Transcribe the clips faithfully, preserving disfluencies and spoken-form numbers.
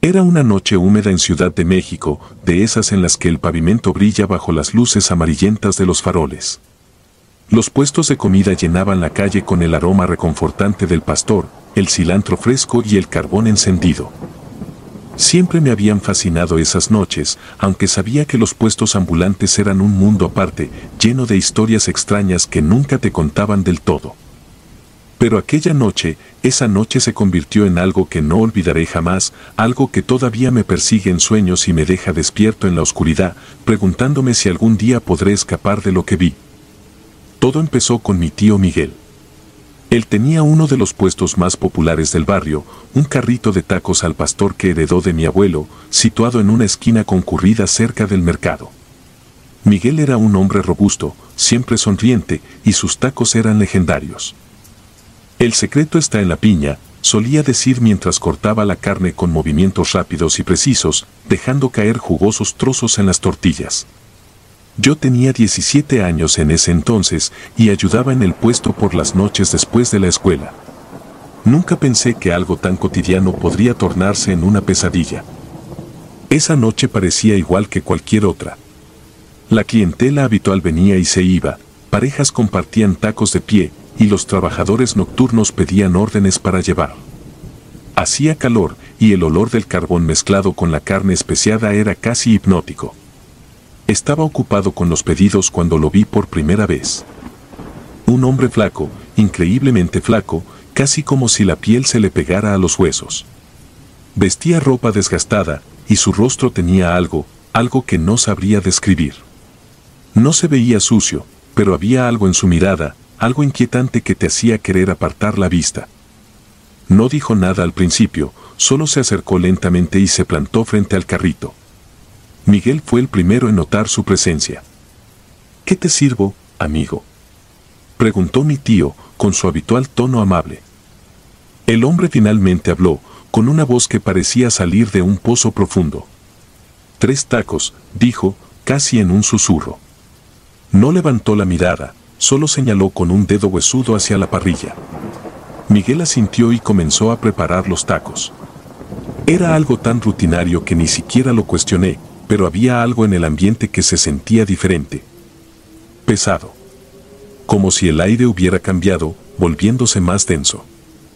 Era una noche húmeda en Ciudad de México, de esas en las que el pavimento brilla bajo las luces amarillentas de los faroles. Los puestos de comida llenaban la calle con el aroma reconfortante del pastor, el cilantro fresco y el carbón encendido. Siempre me habían fascinado esas noches, aunque sabía que los puestos ambulantes eran un mundo aparte, lleno de historias extrañas que nunca te contaban del todo. Pero aquella noche, esa noche se convirtió en algo que no olvidaré jamás, algo que todavía me persigue en sueños y me deja despierto en la oscuridad, preguntándome si algún día podré escapar de lo que vi. Todo empezó con mi tío Miguel. Él tenía uno de los puestos más populares del barrio, un carrito de tacos al pastor que heredó de mi abuelo, situado en una esquina concurrida cerca del mercado. Miguel era un hombre robusto, siempre sonriente, y sus tacos eran legendarios. El secreto está en la piña, solía decir mientras cortaba la carne con movimientos rápidos y precisos, dejando caer jugosos trozos en las tortillas. Yo tenía diecisiete años en ese entonces y ayudaba en el puesto por las noches después de la escuela. Nunca pensé que algo tan cotidiano podría tornarse en una pesadilla. Esa noche parecía igual que cualquier otra. La clientela habitual venía y se iba, parejas compartían tacos de pie, y los trabajadores nocturnos pedían órdenes para llevar. Hacía calor, y el olor del carbón mezclado con la carne especiada era casi hipnótico. Estaba ocupado con los pedidos cuando lo vi por primera vez. Un hombre flaco, increíblemente flaco, casi como si la piel se le pegara a los huesos. Vestía ropa desgastada, y su rostro tenía algo, algo que no sabría describir. No se veía sucio, pero había algo en su mirada, algo inquietante que te hacía querer apartar la vista. No dijo nada al principio, solo se acercó lentamente y se plantó frente al carrito. Miguel fue el primero en notar su presencia. ¿Qué te sirvo, amigo?, preguntó mi tío, con su habitual tono amable. El hombre finalmente habló, con una voz que parecía salir de un pozo profundo. Tres tacos, dijo, casi en un susurro. No levantó la mirada, solo señaló con un dedo huesudo hacia la parrilla. Miguel asintió y comenzó a preparar los tacos. Era algo tan rutinario que ni siquiera lo cuestioné, pero había algo en el ambiente que se sentía diferente. Pesado. Como si el aire hubiera cambiado, volviéndose más denso.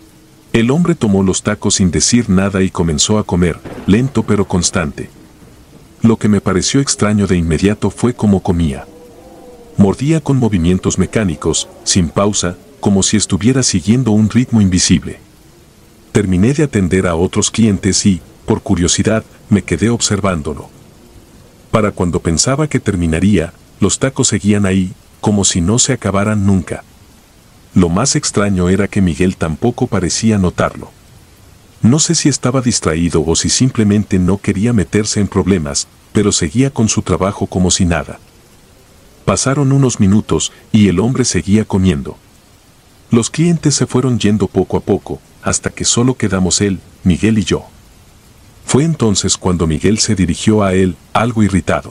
El hombre tomó los tacos sin decir nada y comenzó a comer, lento pero constante. Lo que me pareció extraño de inmediato fue cómo comía. Mordía con movimientos mecánicos, sin pausa, como si estuviera siguiendo un ritmo invisible. Terminé de atender a otros clientes y, por curiosidad, me quedé observándolo. Para cuando pensaba que terminaría, los tacos seguían ahí, como si no se acabaran nunca. Lo más extraño era que Miguel tampoco parecía notarlo. No sé si estaba distraído o si simplemente no quería meterse en problemas, pero seguía con su trabajo como si nada. Pasaron unos minutos y el hombre seguía comiendo. Los clientes se fueron yendo poco a poco, hasta que solo quedamos él, Miguel y yo. Fue entonces cuando Miguel se dirigió a él, algo irritado.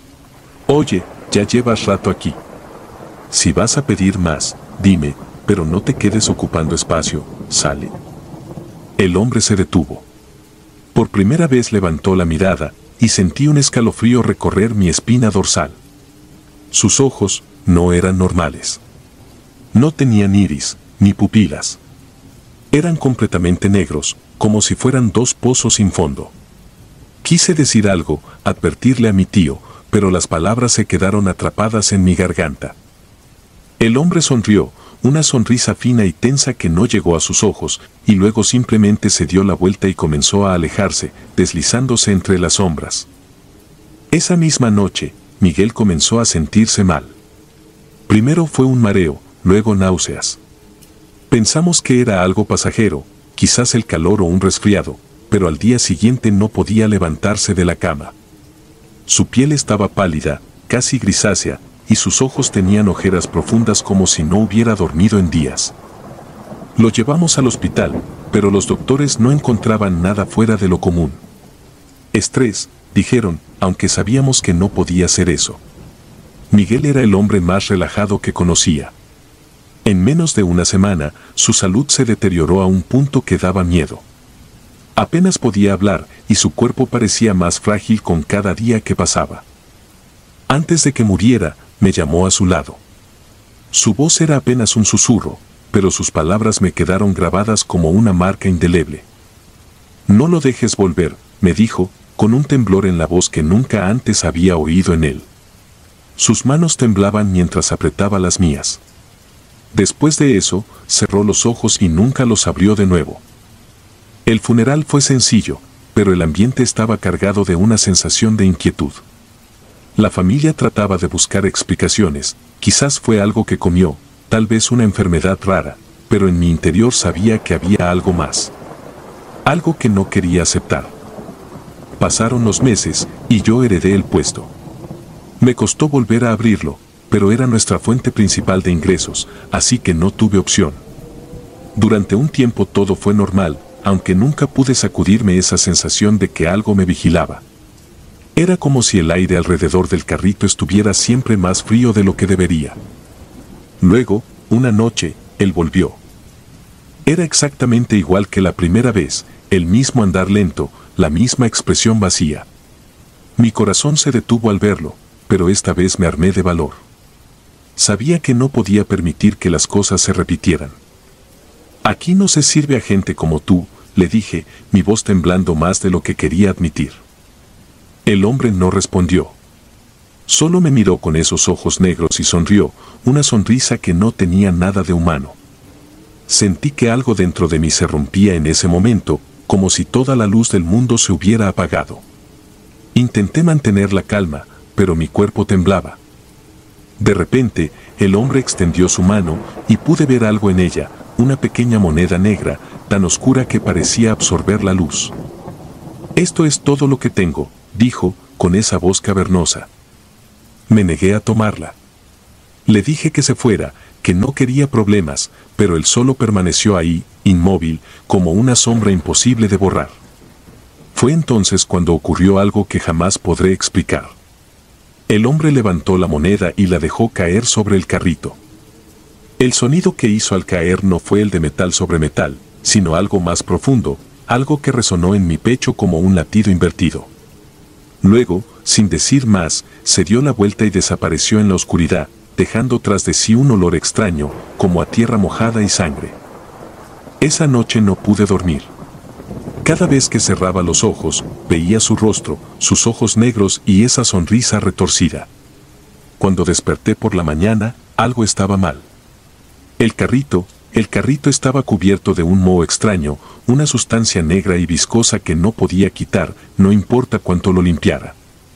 «Oye, ya llevas rato aquí. Si vas a pedir más, dime, pero no te quedes ocupando espacio, sale». El hombre se detuvo. Por primera vez levantó la mirada, y sentí un escalofrío recorrer mi espina dorsal. Sus ojos no eran normales. No tenían iris, ni pupilas. Eran completamente negros, como si fueran dos pozos sin fondo. Quise decir algo, advertirle a mi tío, pero las palabras se quedaron atrapadas en mi garganta. El hombre sonrió, una sonrisa fina y tensa que no llegó a sus ojos, y luego simplemente se dio la vuelta y comenzó a alejarse, deslizándose entre las sombras. Esa misma noche, Miguel comenzó a sentirse mal. Primero fue un mareo, luego náuseas. Pensamos que era algo pasajero, quizás el calor o un resfriado, pero al día siguiente no podía levantarse de la cama. Su piel estaba pálida, casi grisácea, y sus ojos tenían ojeras profundas como si no hubiera dormido en días. Lo llevamos al hospital, pero los doctores no encontraban nada fuera de lo común. Estrés, dijeron, aunque sabíamos que no podía ser eso. Miguel era el hombre más relajado que conocía. En menos de una semana, su salud se deterioró a un punto que daba miedo. Apenas podía hablar y su cuerpo parecía más frágil con cada día que pasaba. Antes de que muriera, me llamó a su lado. Su voz era apenas un susurro, pero sus palabras me quedaron grabadas como una marca indeleble. No lo dejes volver, me dijo, con un temblor en la voz que nunca antes había oído en él. Sus manos temblaban mientras apretaba las mías. Después de eso, cerró los ojos y nunca los abrió de nuevo. El funeral fue sencillo, pero el ambiente estaba cargado de una sensación de inquietud. La familia trataba de buscar explicaciones, quizás fue algo que comió, tal vez una enfermedad rara, pero en mi interior sabía que había algo más. Algo que no quería aceptar. Pasaron los meses y yo heredé el puesto. Me costó volver a abrirlo, pero era nuestra fuente principal de ingresos, así que no tuve opción. Durante un tiempo todo fue normal, aunque nunca pude sacudirme esa sensación de que algo me vigilaba. Era como si el aire alrededor del carrito estuviera siempre más frío de lo que debería. Luego, una noche, él volvió. Era exactamente igual que la primera vez, el mismo andar lento, la misma expresión vacía. Mi corazón se detuvo al verlo, pero esta vez me armé de valor. Sabía que no podía permitir que las cosas se repitieran. Aquí no se sirve a gente como tú, le dije, mi voz temblando más de lo que quería admitir. El hombre no respondió. Solo me miró con esos ojos negros y sonrió, una sonrisa que no tenía nada de humano. Sentí que algo dentro de mí se rompía en ese momento, como si toda la luz del mundo se hubiera apagado. Intenté mantener la calma, pero mi cuerpo temblaba. De repente, el hombre extendió su mano y pude ver algo en ella, una pequeña moneda negra, tan oscura que parecía absorber la luz. Esto es todo lo que tengo, dijo, con esa voz cavernosa. Me negué a tomarla. Le dije que se fuera, que no quería problemas, pero él solo permaneció ahí, inmóvil, como una sombra imposible de borrar. Fue entonces cuando ocurrió algo que jamás podré explicar. El hombre levantó la moneda y la dejó caer sobre el carrito. El sonido que hizo al caer no fue el de metal sobre metal, sino algo más profundo, algo que resonó en mi pecho como un latido invertido. Luego, sin decir más, se dio la vuelta y desapareció en la oscuridad, dejando tras de sí un olor extraño, como a tierra mojada y sangre. Esa noche no pude dormir. Cada vez que cerraba los ojos, veía su rostro, sus ojos negros y esa sonrisa retorcida. Cuando desperté por la mañana, algo estaba mal. El carrito, el carrito estaba cubierto de un moho extraño, una sustancia negra y viscosa que no podía quitar, no importa cuánto lo limpiara.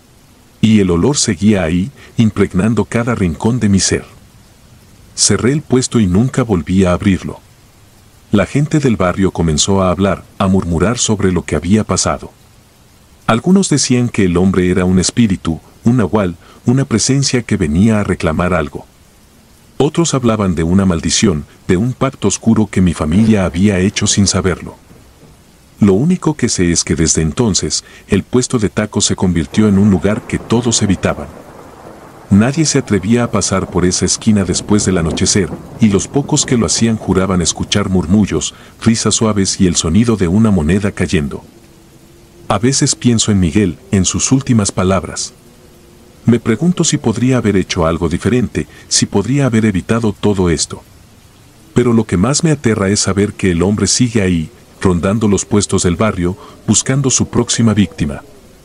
Y el olor seguía ahí, impregnando cada rincón de mi ser. Cerré el puesto y nunca volví a abrirlo. La gente del barrio comenzó a hablar, a murmurar sobre lo que había pasado. Algunos decían que el hombre era un espíritu, un nahual, una presencia que venía a reclamar algo. Otros hablaban de una maldición, de un pacto oscuro que mi familia había hecho sin saberlo. Lo único que sé es que desde entonces, el puesto de tacos se convirtió en un lugar que todos evitaban. Nadie se atrevía a pasar por esa esquina después del anochecer, y los pocos que lo hacían juraban escuchar murmullos, risas suaves y el sonido de una moneda cayendo. A veces pienso en Miguel, en sus últimas palabras. Me pregunto si podría haber hecho algo diferente, si podría haber evitado todo esto. Pero lo que más me aterra es saber que el hombre sigue ahí, rondando los puestos del barrio, buscando su próxima víctima.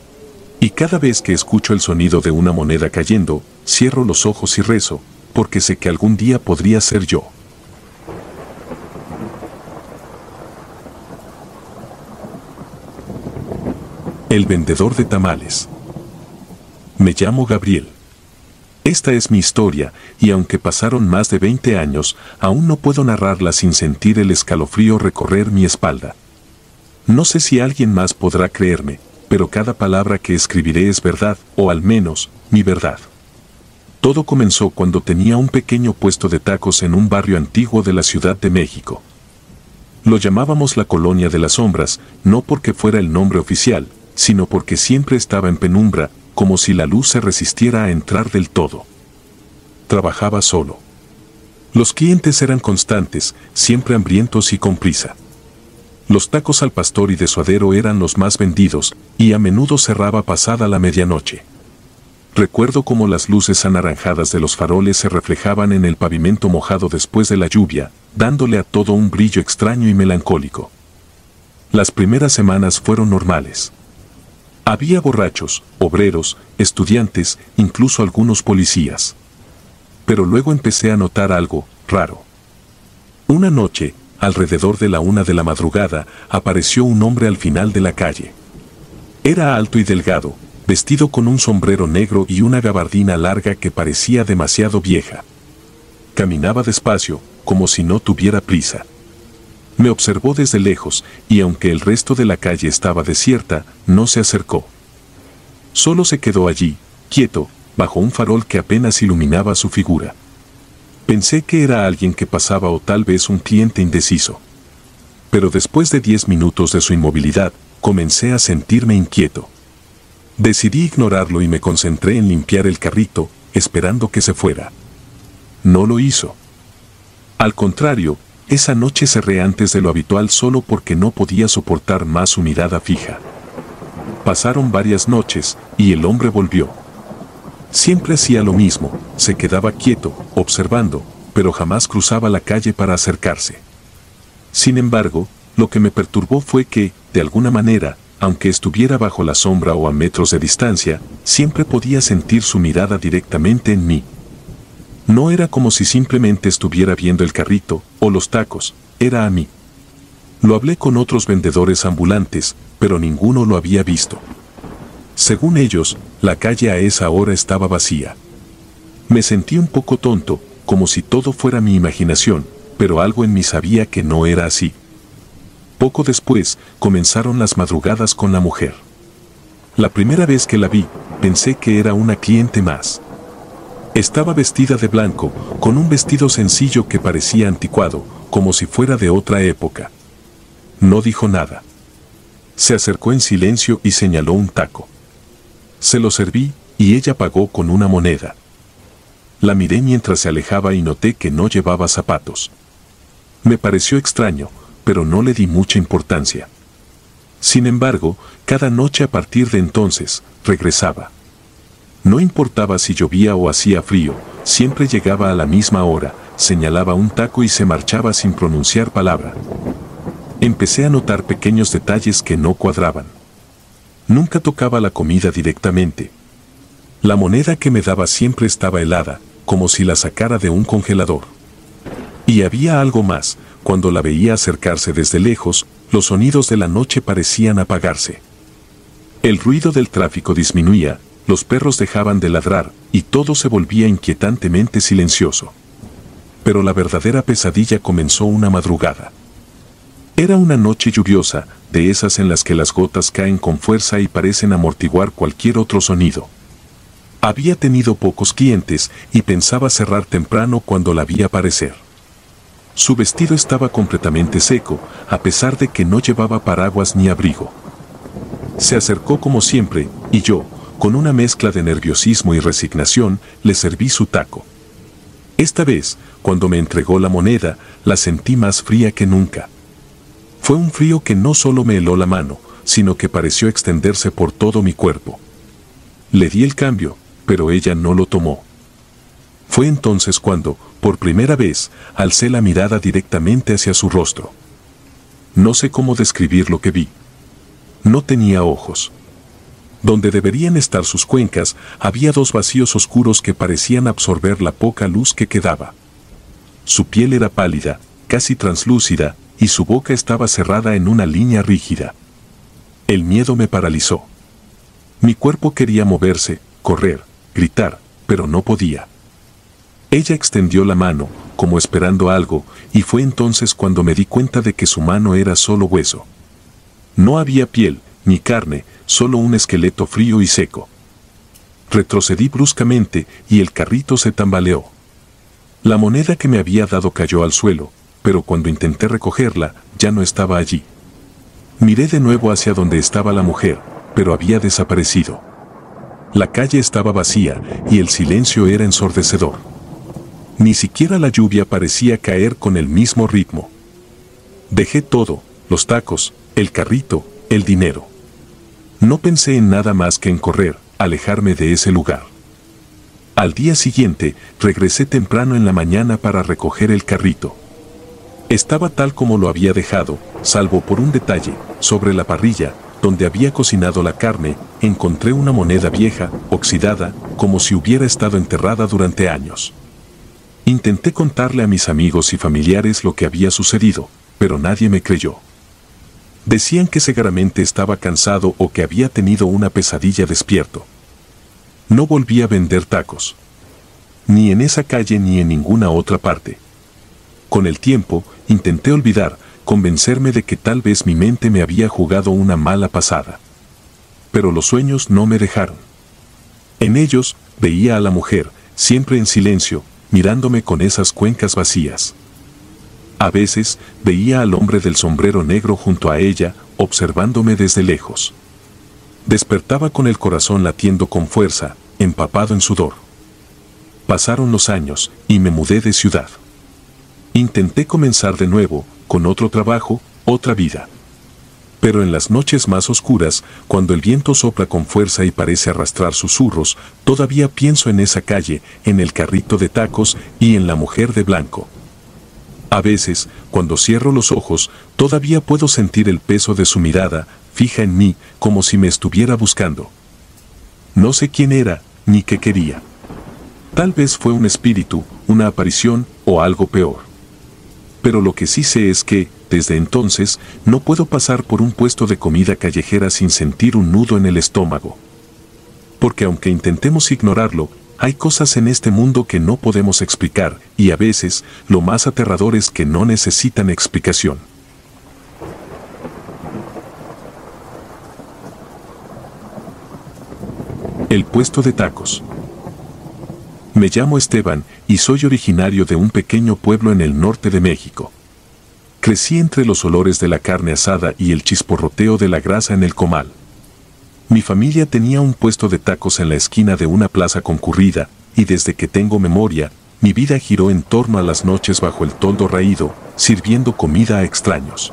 Y cada vez que escucho el sonido de una moneda cayendo, cierro los ojos y rezo, porque sé que algún día podría ser yo. El vendedor de tamales. Me llamo Gabriel. Esta es mi historia, y aunque pasaron más de veinte años, aún no puedo narrarla sin sentir el escalofrío recorrer mi espalda. No sé si alguien más podrá creerme, pero cada palabra que escribiré es verdad, o al menos, mi verdad. Todo comenzó cuando tenía un pequeño puesto de tacos en un barrio antiguo de la Ciudad de México. Lo llamábamos la Colonia de las Sombras, no porque fuera el nombre oficial, sino porque siempre estaba en penumbra, como si la luz se resistiera a entrar del todo. Trabajaba solo. Los clientes eran constantes, siempre hambrientos y con prisa. Los tacos al pastor y de suadero eran los más vendidos, y a menudo cerraba pasada la medianoche. Recuerdo cómo las luces anaranjadas de los faroles se reflejaban en el pavimento mojado después de la lluvia, dándole a todo un brillo extraño y melancólico. Las primeras semanas fueron normales. Había borrachos, obreros, estudiantes, incluso algunos policías. Pero luego empecé a notar algo raro. Una noche, alrededor de la una de la madrugada, apareció un hombre al final de la calle. Era alto y delgado, vestido con un sombrero negro y una gabardina larga que parecía demasiado vieja. Caminaba despacio, como si no tuviera prisa. Me observó desde lejos, y aunque el resto de la calle estaba desierta, no se acercó. Solo se quedó allí, quieto, bajo un farol que apenas iluminaba su figura. Pensé que era alguien que pasaba o tal vez un cliente indeciso. Pero después de diez minutos de su inmovilidad, comencé a sentirme inquieto. Decidí ignorarlo y me concentré en limpiar el carrito, esperando que se fuera. No lo hizo. Al contrario, esa noche cerré antes de lo habitual solo porque no podía soportar más su mirada fija. Pasaron varias noches, y el hombre volvió. Siempre hacía lo mismo, se quedaba quieto, observando, pero jamás cruzaba la calle para acercarse. Sin embargo, lo que me perturbó fue que, de alguna manera, aunque estuviera bajo la sombra o a metros de distancia, siempre podía sentir su mirada directamente en mí. No era como si simplemente estuviera viendo el carrito o los tacos, era a mí. Lo hablé con otros vendedores ambulantes, pero ninguno lo había visto. Según ellos, la calle a esa hora estaba vacía. Me sentí un poco tonto, como si todo fuera mi imaginación, pero algo en mí sabía que no era así. Poco después, comenzaron las madrugadas con la mujer. La primera vez que la vi, pensé que era una cliente más. Estaba vestida de blanco, con un vestido sencillo que parecía anticuado, como si fuera de otra época. No dijo nada. Se acercó en silencio y señaló un taco. Se lo serví, y ella pagó con una moneda. La miré mientras se alejaba y noté que no llevaba zapatos. Me pareció extraño, pero no le di mucha importancia. Sin embargo, cada noche a partir de entonces, regresaba. No importaba si llovía o hacía frío, siempre llegaba a la misma hora, señalaba un taco y se marchaba sin pronunciar palabra. Empecé a notar pequeños detalles que no cuadraban. Nunca tocaba la comida directamente. La moneda que me daba siempre estaba helada, como si la sacara de un congelador. Y había algo más, cuando la veía acercarse desde lejos, los sonidos de la noche parecían apagarse. El ruido del tráfico disminuía, los perros dejaban de ladrar, y todo se volvía inquietantemente silencioso. Pero la verdadera pesadilla comenzó una madrugada. Era una noche lluviosa, de esas en las que las gotas caen con fuerza y parecen amortiguar cualquier otro sonido. Había tenido pocos clientes y pensaba cerrar temprano cuando la vi aparecer. Su vestido estaba completamente seco, a pesar de que no llevaba paraguas ni abrigo. Se acercó como siempre, y yo, con una mezcla de nerviosismo y resignación, le serví su taco. Esta vez, cuando me entregó la moneda, la sentí más fría que nunca. Fue un frío que no solo me heló la mano, sino que pareció extenderse por todo mi cuerpo. Le di el cambio, pero ella no lo tomó. Fue entonces cuando, por primera vez, alcé la mirada directamente hacia su rostro. No sé cómo describir lo que vi. No tenía ojos. Donde deberían estar sus cuencas, había dos vacíos oscuros que parecían absorber la poca luz que quedaba. Su piel era pálida, casi translúcida, y su boca estaba cerrada en una línea rígida. El miedo me paralizó. Mi cuerpo quería moverse, correr, gritar, pero no podía. Ella extendió la mano, como esperando algo, y fue entonces cuando me di cuenta de que su mano era solo hueso. No había piel, ni carne, solo un esqueleto frío y seco. Retrocedí bruscamente y el carrito se tambaleó. La moneda que me había dado cayó al suelo, pero cuando intenté recogerla, ya no estaba allí. Miré de nuevo hacia donde estaba la mujer, pero había desaparecido. La calle estaba vacía y el silencio era ensordecedor. Ni siquiera la lluvia parecía caer con el mismo ritmo. Dejé todo, los tacos, el carrito, el dinero. No pensé en nada más que en correr, alejarme de ese lugar. Al día siguiente, regresé temprano en la mañana para recoger el carrito. Estaba tal como lo había dejado, salvo por un detalle. Sobre la parrilla, donde había cocinado la carne, encontré una moneda vieja, oxidada, como si hubiera estado enterrada durante años. Intenté contarle a mis amigos y familiares lo que había sucedido, pero nadie me creyó. Decían que seguramente estaba cansado o que había tenido una pesadilla despierto. No volví a vender tacos. Ni en esa calle ni en ninguna otra parte. Con el tiempo, intenté olvidar, convencerme de que tal vez mi mente me había jugado una mala pasada. Pero los sueños no me dejaron. En ellos, veía a la mujer, siempre en silencio, mirándome con esas cuencas vacías. A veces, veía al hombre del sombrero negro junto a ella, observándome desde lejos. Despertaba con el corazón latiendo con fuerza, empapado en sudor. Pasaron los años, y me mudé de ciudad. Intenté comenzar de nuevo, con otro trabajo, otra vida. Pero en las noches más oscuras, cuando el viento sopla con fuerza y parece arrastrar susurros, todavía pienso en esa calle, en el carrito de tacos y en la mujer de blanco. A veces, cuando cierro los ojos, todavía puedo sentir el peso de su mirada, fija en mí, como si me estuviera buscando. No sé quién era, ni qué quería. Tal vez fue un espíritu, una aparición, o algo peor. Pero lo que sí sé es que, desde entonces, no puedo pasar por un puesto de comida callejera sin sentir un nudo en el estómago. Porque aunque intentemos ignorarlo, hay cosas en este mundo que no podemos explicar, y a veces, lo más aterrador es que no necesitan explicación. El puesto de tacos. Me llamo Esteban, y soy originario de un pequeño pueblo en el norte de México. Crecí entre los olores de la carne asada y el chisporroteo de la grasa en el comal. Mi familia tenía un puesto de tacos en la esquina de una plaza concurrida, y desde que tengo memoria, mi vida giró en torno a las noches bajo el toldo raído, sirviendo comida a extraños.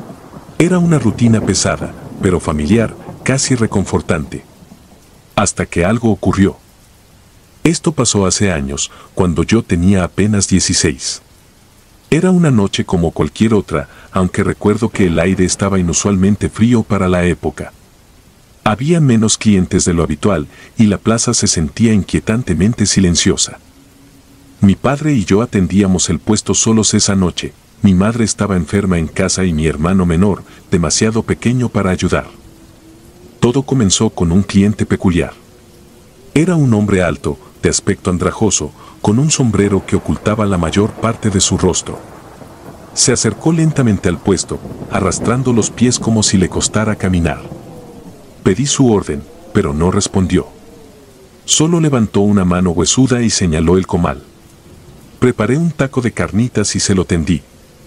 Era una rutina pesada, pero familiar, casi reconfortante. Hasta que algo ocurrió. Esto pasó hace años, cuando yo tenía apenas dieciséis. Era una noche como cualquier otra, aunque recuerdo que el aire estaba inusualmente frío para la época. Había menos clientes de lo habitual, y la plaza se sentía inquietantemente silenciosa. Mi padre y yo atendíamos el puesto solos esa noche. Mi madre estaba enferma en casa y mi hermano menor, demasiado pequeño para ayudar. Todo comenzó con un cliente peculiar. Era un hombre alto, de aspecto andrajoso, con un sombrero que ocultaba la mayor parte de su rostro. Se acercó lentamente al puesto, arrastrando los pies como si le costara caminar. Pedí su orden, pero no respondió. Solo levantó una mano huesuda y señaló el comal. Preparé un taco de carnitas y se lo tendí.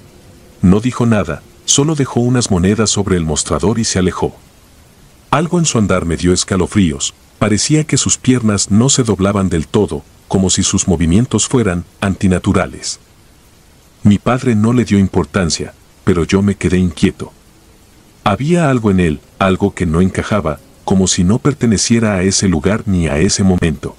No dijo nada, solo dejó unas monedas sobre el mostrador y se alejó. Algo en su andar me dio escalofríos. Parecía que sus piernas no se doblaban del todo, como si sus movimientos fueran antinaturales. Mi padre no le dio importancia, pero yo me quedé inquieto. Había algo en él, algo que no encajaba, como si no perteneciera a ese lugar ni a ese momento.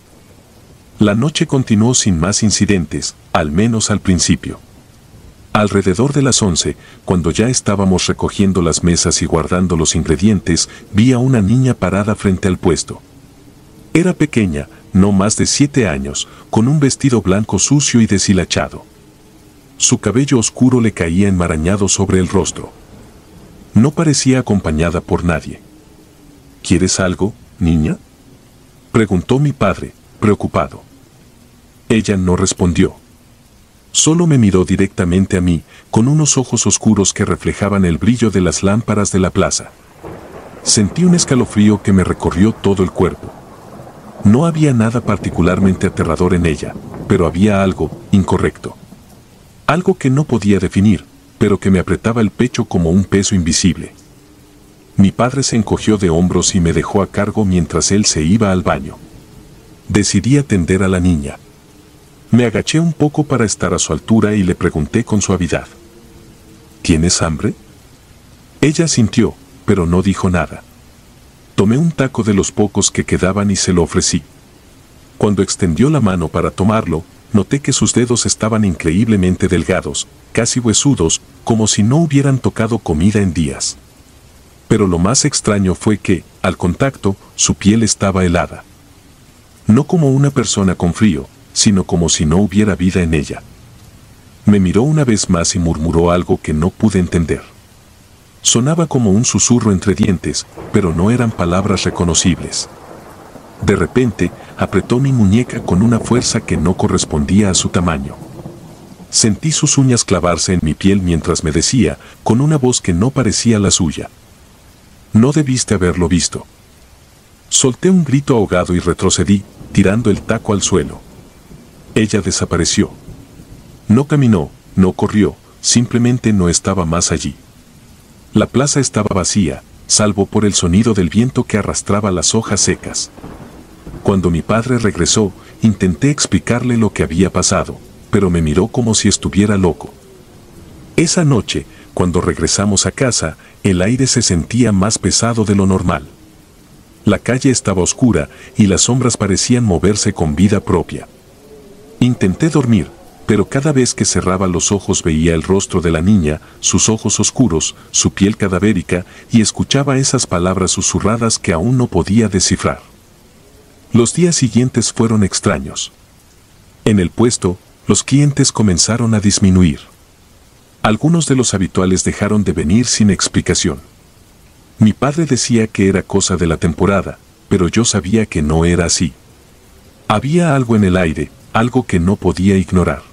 La noche continuó sin más incidentes, al menos al principio. Alrededor de las once, cuando ya estábamos recogiendo las mesas y guardando los ingredientes, vi a una niña parada frente al puesto. Era pequeña, no más de siete años, con un vestido blanco sucio y deshilachado. Su cabello oscuro le caía enmarañado sobre el rostro. No parecía acompañada por nadie. ¿Quieres algo, niña?, preguntó mi padre, preocupado. Ella no respondió. Solo me miró directamente a mí, con unos ojos oscuros que reflejaban el brillo de las lámparas de la plaza. Sentí un escalofrío que me recorrió todo el cuerpo. No había nada particularmente aterrador en ella, pero había algo incorrecto. Algo que no podía definir, pero que me apretaba el pecho como un peso invisible. Mi padre se encogió de hombros y me dejó a cargo mientras él se iba al baño. Decidí atender a la niña. Me agaché un poco para estar a su altura y le pregunté con suavidad: ¿Tienes hambre? Ella sintió, pero no dijo nada. Tomé un taco de los pocos que quedaban y se lo ofrecí. Cuando extendió la mano para tomarlo, noté que sus dedos estaban increíblemente delgados, casi huesudos, como si no hubieran tocado comida en días. Pero lo más extraño fue que, al contacto, su piel estaba helada. No como una persona con frío, sino como si no hubiera vida en ella. Me miró una vez más y murmuró algo que no pude entender. Sonaba como un susurro entre dientes, pero no eran palabras reconocibles. De repente, apretó mi muñeca con una fuerza que no correspondía a su tamaño. Sentí sus uñas clavarse en mi piel mientras me decía, con una voz que no parecía la suya: no debiste haberlo visto. Solté un grito ahogado y retrocedí, tirando el taco al suelo. Ella desapareció. No caminó, no corrió, simplemente no estaba más allí. La plaza estaba vacía, salvo por el sonido del viento que arrastraba las hojas secas. Cuando mi padre regresó, intenté explicarle lo que había pasado, pero me miró como si estuviera loco. Esa noche, cuando regresamos a casa, el aire se sentía más pesado de lo normal. La calle estaba oscura y las sombras parecían moverse con vida propia. Intenté dormir, pero cada vez que cerraba los ojos veía el rostro de la niña, sus ojos oscuros, su piel cadavérica, y escuchaba esas palabras susurradas que aún no podía descifrar. Los días siguientes fueron extraños. En el puesto, los clientes comenzaron a disminuir. Algunos de los habituales dejaron de venir sin explicación. Mi padre decía que era cosa de la temporada, pero yo sabía que no era así. Había algo en el aire, algo que no podía ignorar.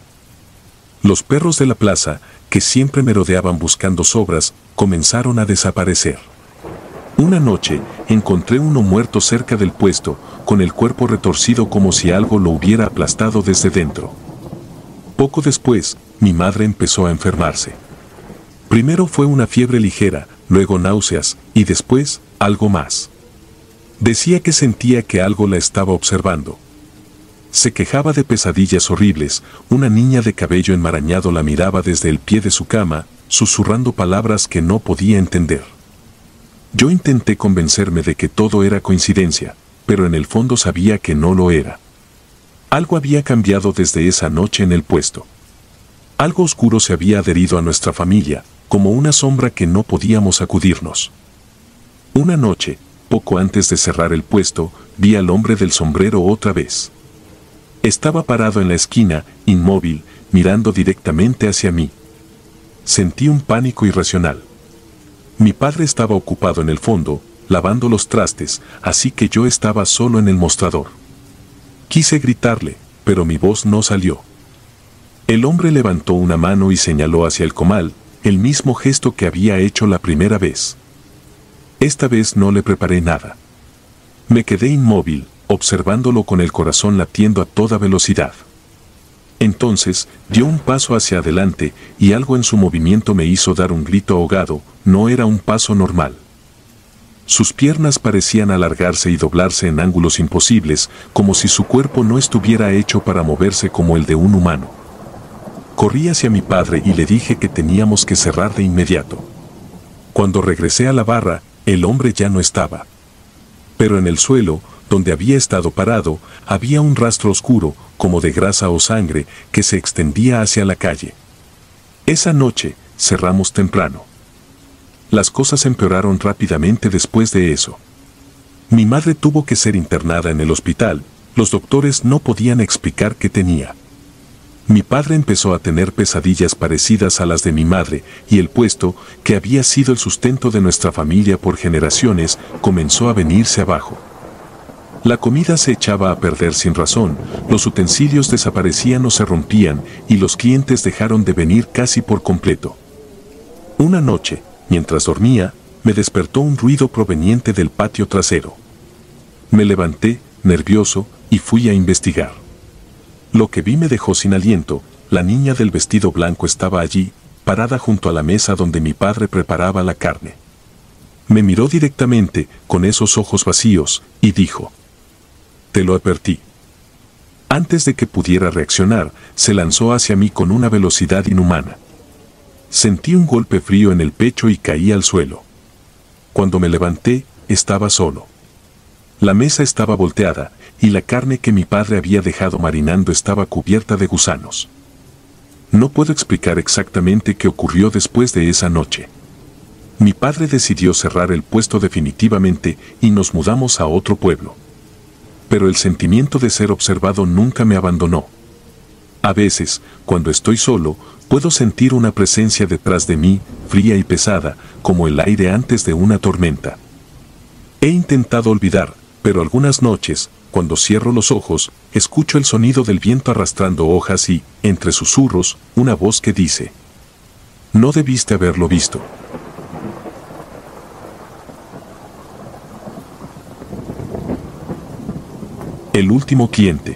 Los perros de la plaza, que siempre merodeaban buscando sobras, comenzaron a desaparecer. Una noche, encontré uno muerto cerca del puesto, con el cuerpo retorcido como si algo lo hubiera aplastado desde dentro. Poco después, mi madre empezó a enfermarse. Primero fue una fiebre ligera, luego náuseas, y después, algo más. Decía que sentía que algo la estaba observando. Se quejaba de pesadillas horribles, una niña de cabello enmarañado la miraba desde el pie de su cama, susurrando palabras que no podía entender. Yo intenté convencerme de que todo era coincidencia, pero en el fondo sabía que no lo era. Algo había cambiado desde esa noche en el puesto. Algo oscuro se había adherido a nuestra familia, como una sombra que no podíamos sacudirnos. Una noche, poco antes de cerrar el puesto, vi al hombre del sombrero otra vez. Estaba parado en la esquina, inmóvil, mirando directamente hacia mí. Sentí un pánico irracional. Mi padre estaba ocupado en el fondo, lavando los trastes, así que yo estaba solo en el mostrador. Quise gritarle, pero mi voz no salió. El hombre levantó una mano y señaló hacia el comal, el mismo gesto que había hecho la primera vez. Esta vez no le preparé nada. Me quedé inmóvil, observándolo con el corazón latiendo a toda velocidad. Entonces, dio un paso hacia adelante, y algo en su movimiento me hizo dar un grito ahogado. No era un paso normal. Sus piernas parecían alargarse y doblarse en ángulos imposibles, como si su cuerpo no estuviera hecho para moverse como el de un humano. Corrí hacia mi padre y le dije que teníamos que cerrar de inmediato. Cuando regresé a la barra, el hombre ya no estaba. Pero en el suelo, donde había estado parado, había un rastro oscuro, como de grasa o sangre, que se extendía hacia la calle. Esa noche, cerramos temprano. Las cosas empeoraron rápidamente después de eso. Mi madre tuvo que ser internada en el hospital, los doctores no podían explicar qué tenía. Mi padre empezó a tener pesadillas parecidas a las de mi madre, y el puesto, que había sido el sustento de nuestra familia por generaciones, comenzó a venirse abajo. La comida se echaba a perder sin razón, los utensilios desaparecían o se rompían, y los clientes dejaron de venir casi por completo. Una noche, mientras dormía, me despertó un ruido proveniente del patio trasero. Me levanté, nervioso, y fui a investigar. Lo que vi me dejó sin aliento. La niña del vestido blanco estaba allí, parada junto a la mesa donde mi padre preparaba la carne. Me miró directamente, con esos ojos vacíos, y dijo: «Te lo advertí». Antes de que pudiera reaccionar, se lanzó hacia mí con una velocidad inhumana. Sentí un golpe frío en el pecho y caí al suelo. Cuando me levanté, estaba solo. La mesa estaba volteada, y la carne que mi padre había dejado marinando estaba cubierta de gusanos. No puedo explicar exactamente qué ocurrió después de esa noche. Mi padre decidió cerrar el puesto definitivamente y nos mudamos a otro pueblo. Pero el sentimiento de ser observado nunca me abandonó. A veces, cuando estoy solo, puedo sentir una presencia detrás de mí, fría y pesada, como el aire antes de una tormenta. He intentado olvidar, pero algunas noches, cuando cierro los ojos, escucho el sonido del viento arrastrando hojas y, entre susurros, una voz que dice: no debiste haberlo visto. El último cliente.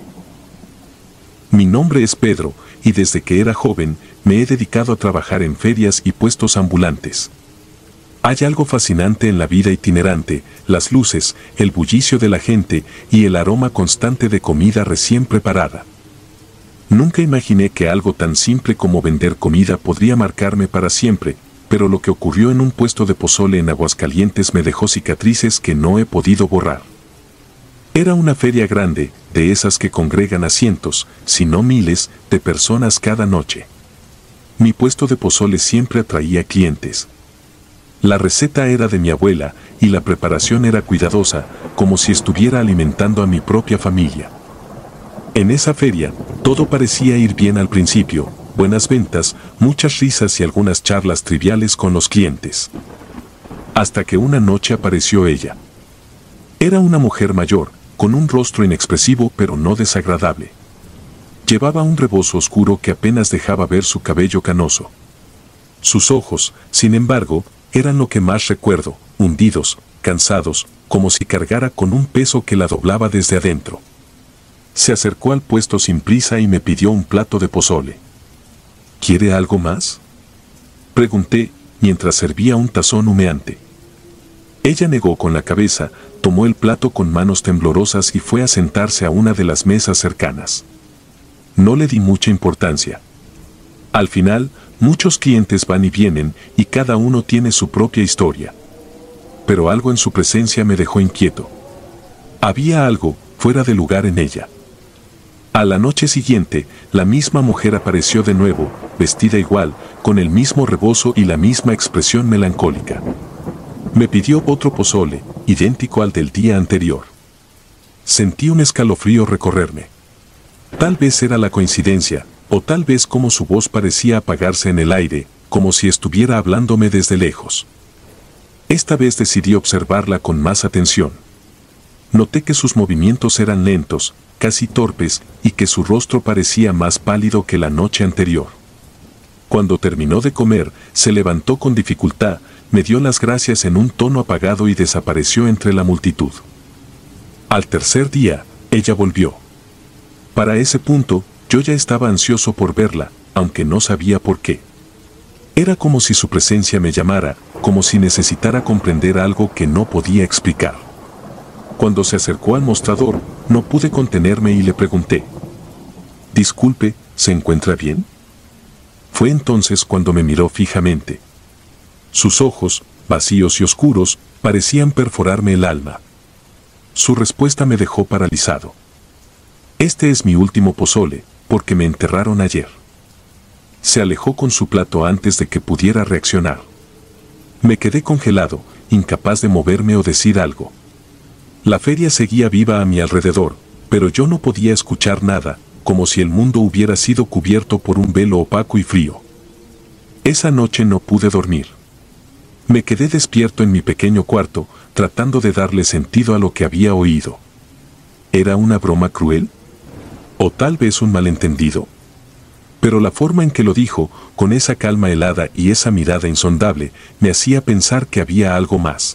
Mi nombre es Pedro, y desde que era joven, me he dedicado a trabajar en ferias y puestos ambulantes. Hay algo fascinante en la vida itinerante, las luces, el bullicio de la gente y el aroma constante de comida recién preparada. Nunca imaginé que algo tan simple como vender comida podría marcarme para siempre, pero lo que ocurrió en un puesto de pozole en Aguascalientes me dejó cicatrices que no he podido borrar. Era una feria grande, de esas que congregan a cientos, si no miles, de personas cada noche. Mi puesto de pozole siempre atraía clientes. La receta era de mi abuela, y la preparación era cuidadosa, como si estuviera alimentando a mi propia familia. En esa feria, todo parecía ir bien al principio, buenas ventas, muchas risas y algunas charlas triviales con los clientes. Hasta que una noche apareció ella. Era una mujer mayor, con un rostro inexpresivo pero no desagradable. Llevaba un rebozo oscuro que apenas dejaba ver su cabello canoso. Sus ojos, sin embargo, eran lo que más recuerdo, hundidos, cansados, como si cargara con un peso que la doblaba desde adentro. Se acercó al puesto sin prisa y me pidió un plato de pozole. ¿Quiere algo más?, pregunté, mientras servía un tazón humeante. Ella negó con la cabeza, tomó el plato con manos temblorosas y fue a sentarse a una de las mesas cercanas. No le di mucha importancia. Al final, muchos clientes van y vienen, y cada uno tiene su propia historia. Pero algo en su presencia me dejó inquieto. Había algo fuera de lugar en ella. A la noche siguiente, la misma mujer apareció de nuevo, vestida igual, con el mismo rebozo y la misma expresión melancólica. Me pidió otro pozole, idéntico al del día anterior. Sentí un escalofrío recorrerme. Tal vez era la coincidencia, o tal vez como su voz parecía apagarse en el aire, como si estuviera hablándome desde lejos. Esta vez decidí observarla con más atención. Noté que sus movimientos eran lentos, casi torpes, y que su rostro parecía más pálido que la noche anterior. Cuando terminó de comer, se levantó con dificultad, me dio las gracias en un tono apagado y desapareció entre la multitud. Al tercer día, ella volvió. Para ese punto, yo ya estaba ansioso por verla, aunque no sabía por qué. Era como si su presencia me llamara, como si necesitara comprender algo que no podía explicar. Cuando se acercó al mostrador, no pude contenerme y le pregunté: «Disculpe, ¿se encuentra bien?». Fue entonces cuando me miró fijamente. Sus ojos, vacíos y oscuros, parecían perforarme el alma. Su respuesta me dejó paralizado. «Este es mi último pozole, porque me enterraron ayer». Se alejó con su plato antes de que pudiera reaccionar. Me quedé congelado, incapaz de moverme o decir algo. La feria seguía viva a mi alrededor, pero yo no podía escuchar nada, como si el mundo hubiera sido cubierto por un velo opaco y frío. Esa noche no pude dormir. Me quedé despierto en mi pequeño cuarto, tratando de darle sentido a lo que había oído. ¿Era una broma cruel? ¿O tal vez un malentendido? Pero la forma en que lo dijo, con esa calma helada y esa mirada insondable, me hacía pensar que había algo más.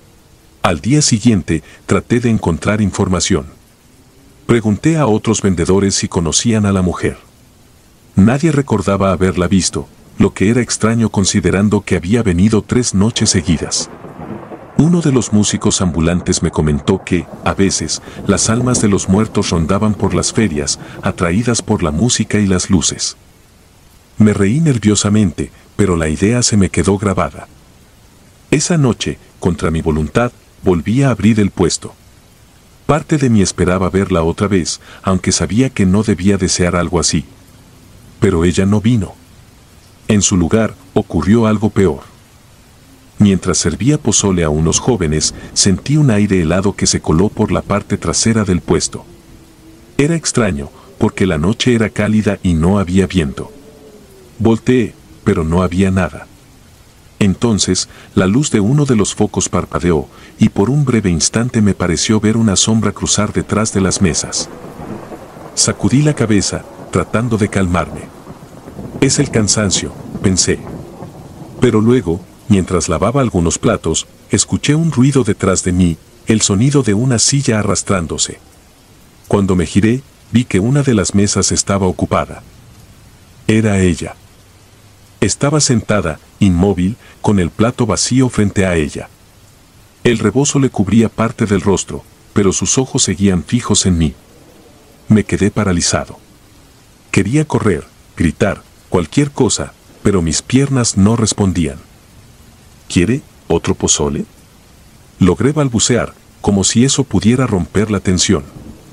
Al día siguiente, traté de encontrar información. Pregunté a otros vendedores si conocían a la mujer. Nadie recordaba haberla visto, lo que era extraño considerando que había venido tres noches seguidas. Uno de los músicos ambulantes me comentó que, a veces, las almas de los muertos rondaban por las ferias, atraídas por la música y las luces. Me reí nerviosamente, pero la idea se me quedó grabada. Esa noche, contra mi voluntad, volví a abrir el puesto. Parte de mí esperaba verla otra vez, aunque sabía que no debía desear algo así. Pero ella no vino. En su lugar, ocurrió algo peor. Mientras servía pozole a unos jóvenes, sentí un aire helado que se coló por la parte trasera del puesto. Era extraño, porque la noche era cálida y no había viento. Volteé, pero no había nada. Entonces, la luz de uno de los focos parpadeó, y por un breve instante me pareció ver una sombra cruzar detrás de las mesas. Sacudí la cabeza, tratando de calmarme. Es el cansancio, pensé. Pero luego, mientras lavaba algunos platos, escuché un ruido detrás de mí, el sonido de una silla arrastrándose. Cuando me giré, vi que una de las mesas estaba ocupada. Era ella. Estaba sentada, inmóvil, con el plato vacío frente a ella. El rebozo le cubría parte del rostro, pero sus ojos seguían fijos en mí. Me quedé paralizado. Quería correr, gritar, cualquier cosa, pero mis piernas no respondían. ¿Quiere otro pozole? Logré balbucear, como si eso pudiera romper la tensión.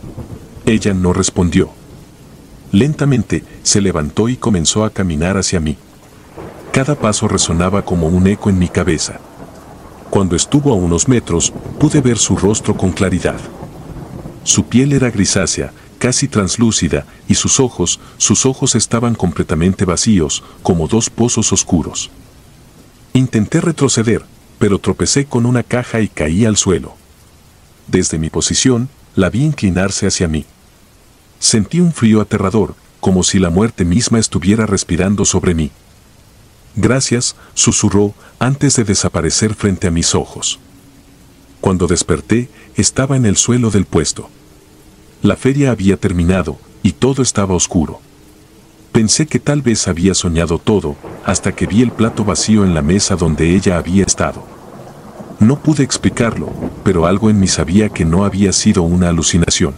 Ella no respondió. Lentamente, se levantó y comenzó a caminar hacia mí. Cada paso resonaba como un eco en mi cabeza. Cuando estuvo a unos metros, pude ver su rostro con claridad. Su piel era grisácea, casi translúcida, y sus ojos, sus ojos estaban completamente vacíos, como dos pozos oscuros. Intenté retroceder, pero tropecé con una caja y caí al suelo. Desde mi posición, la vi inclinarse hacia mí. Sentí un frío aterrador, como si la muerte misma estuviera respirando sobre mí. Gracias, susurró, antes de desaparecer frente a mis ojos. Cuando desperté, estaba en el suelo del puesto. La feria había terminado, y todo estaba oscuro. Pensé que tal vez había soñado todo, hasta que vi el plato vacío en la mesa donde ella había estado. No pude explicarlo, pero algo en mí sabía que no había sido una alucinación.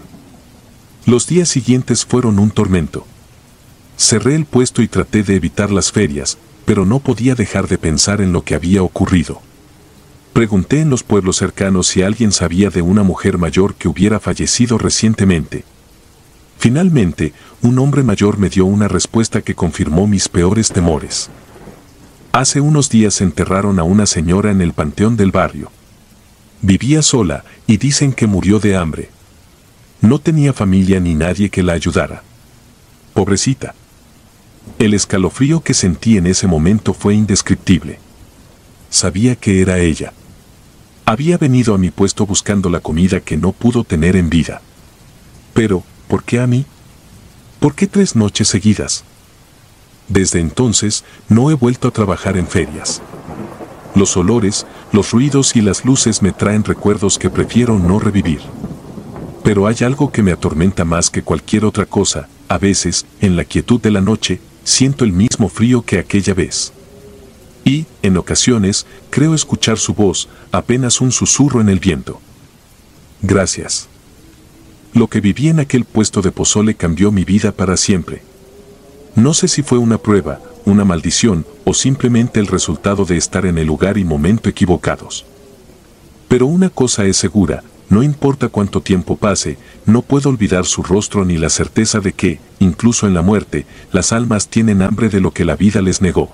Los días siguientes fueron un tormento. Cerré el puesto y traté de evitar las ferias, pero no podía dejar de pensar en lo que había ocurrido. Pregunté en los pueblos cercanos si alguien sabía de una mujer mayor que hubiera fallecido recientemente. Finalmente, un hombre mayor me dio una respuesta que confirmó mis peores temores. Hace unos días enterraron a una señora en el panteón del barrio. Vivía sola, y dicen que murió de hambre. No tenía familia ni nadie que la ayudara. Pobrecita. El escalofrío que sentí en ese momento fue indescriptible. Sabía que era ella. Había venido a mi puesto buscando la comida que no pudo tener en vida. Pero, ¿por qué a mí? ¿Por qué tres noches seguidas? Desde entonces, no he vuelto a trabajar en ferias. Los olores, los ruidos y las luces me traen recuerdos que prefiero no revivir. Pero hay algo que me atormenta más que cualquier otra cosa. A veces, en la quietud de la noche, siento el mismo frío que aquella vez. Y, en ocasiones, creo escuchar su voz, apenas un susurro en el viento. Gracias. Lo que viví en aquel puesto de pozole cambió mi vida para siempre. No sé si fue una prueba, una maldición, o simplemente el resultado de estar en el lugar y momento equivocados. Pero una cosa es segura, no importa cuánto tiempo pase, no puedo olvidar su rostro ni la certeza de que, incluso en la muerte, las almas tienen hambre de lo que la vida les negó.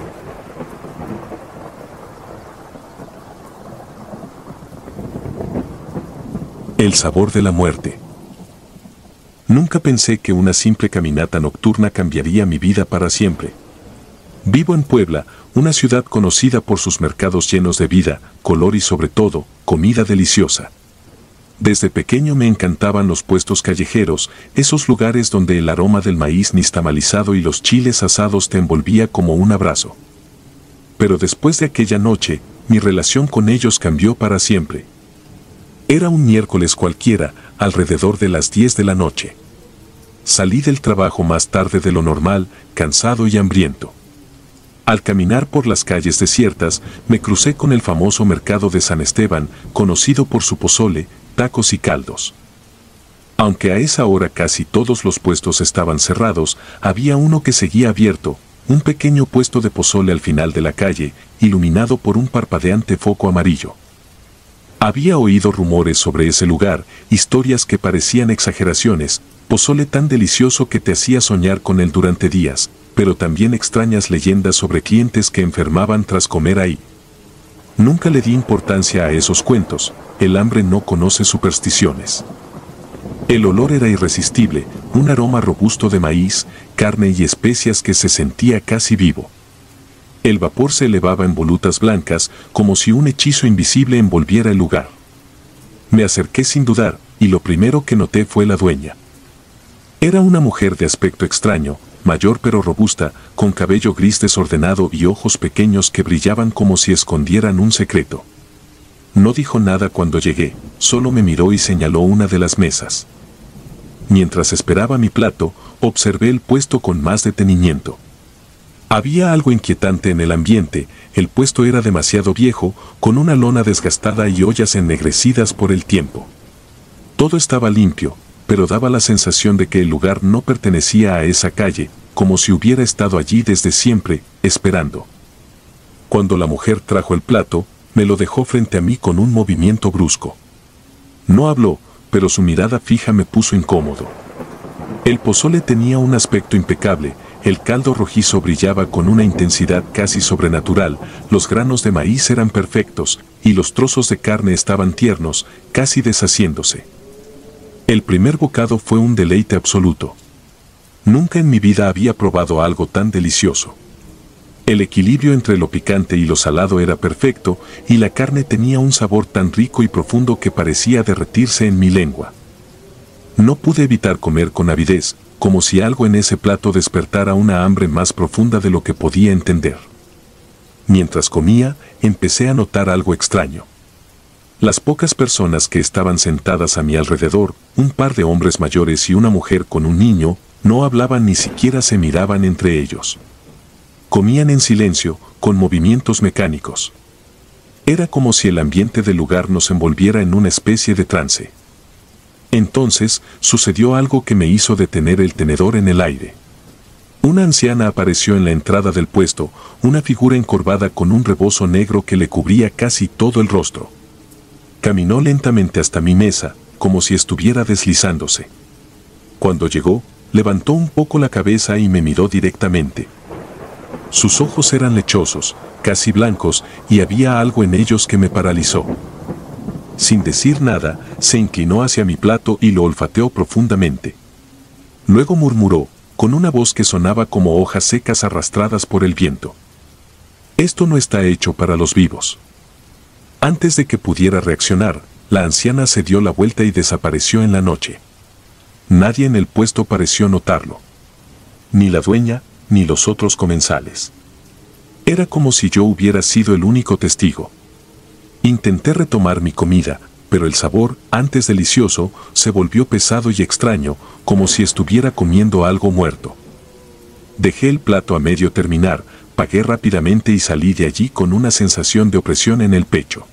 El sabor de la muerte. Nunca pensé que una simple caminata nocturna cambiaría mi vida para siempre. Vivo en Puebla, una ciudad conocida por sus mercados llenos de vida, color y sobre todo, comida deliciosa. Desde pequeño me encantaban los puestos callejeros, esos lugares donde el aroma del maíz nixtamalizado y los chiles asados te envolvía como un abrazo. Pero después de aquella noche, mi relación con ellos cambió para siempre. Era un miércoles cualquiera, alrededor de las diez de la noche. Salí del trabajo más tarde de lo normal, cansado y hambriento. Al caminar por las calles desiertas, me crucé con el famoso mercado de San Esteban, conocido por su pozole, tacos y caldos. Aunque a esa hora casi todos los puestos estaban cerrados, había uno que seguía abierto, un pequeño puesto de pozole al final de la calle, iluminado por un parpadeante foco amarillo. Había oído rumores sobre ese lugar, historias que parecían exageraciones, pozole tan delicioso que te hacía soñar con él durante días, pero también extrañas leyendas sobre clientes que enfermaban tras comer ahí. Nunca le di importancia a esos cuentos, el hambre no conoce supersticiones. El olor era irresistible, un aroma robusto de maíz, carne y especias que se sentía casi vivo. El vapor se elevaba en volutas blancas, como si un hechizo invisible envolviera el lugar. Me acerqué sin dudar, y lo primero que noté fue la dueña. Era una mujer de aspecto extraño, mayor pero robusta, con cabello gris desordenado y ojos pequeños que brillaban como si escondieran un secreto. No dijo nada cuando llegué, solo me miró y señaló una de las mesas. Mientras esperaba mi plato, observé el puesto con más detenimiento. Había algo inquietante en el ambiente, el puesto era demasiado viejo, con una lona desgastada y ollas ennegrecidas por el tiempo. Todo estaba limpio, pero daba la sensación de que el lugar no pertenecía a esa calle, como si hubiera estado allí desde siempre, esperando. Cuando la mujer trajo el plato, me lo dejó frente a mí con un movimiento brusco. No habló, pero su mirada fija me puso incómodo. El pozole tenía un aspecto impecable, el caldo rojizo brillaba con una intensidad casi sobrenatural, los granos de maíz eran perfectos, y los trozos de carne estaban tiernos, casi deshaciéndose. El primer bocado fue un deleite absoluto. Nunca en mi vida había probado algo tan delicioso. El equilibrio entre lo picante y lo salado era perfecto, y la carne tenía un sabor tan rico y profundo que parecía derretirse en mi lengua. No pude evitar comer con avidez, como si algo en ese plato despertara una hambre más profunda de lo que podía entender. Mientras comía, empecé a notar algo extraño. Las pocas personas que estaban sentadas a mi alrededor, un par de hombres mayores y una mujer con un niño, no hablaban ni siquiera se miraban entre ellos. Comían en silencio, con movimientos mecánicos. Era como si el ambiente del lugar nos envolviera en una especie de trance. Entonces, sucedió algo que me hizo detener el tenedor en el aire. Una anciana apareció en la entrada del puesto, una figura encorvada con un rebozo negro que le cubría casi todo el rostro. Caminó lentamente hasta mi mesa, como si estuviera deslizándose. Cuando llegó, levantó un poco la cabeza y me miró directamente. Sus ojos eran lechosos, casi blancos, y había algo en ellos que me paralizó. Sin decir nada, se inclinó hacia mi plato y lo olfateó profundamente. Luego murmuró, con una voz que sonaba como hojas secas arrastradas por el viento. «Esto no está hecho para los vivos». Antes de que pudiera reaccionar, la anciana se dio la vuelta y desapareció en la noche. Nadie en el puesto pareció notarlo. Ni la dueña, ni los otros comensales. Era como si yo hubiera sido el único testigo. Intenté retomar mi comida, pero el sabor, antes delicioso, se volvió pesado y extraño, como si estuviera comiendo algo muerto. Dejé el plato a medio terminar, pagué rápidamente y salí de allí con una sensación de opresión en el pecho.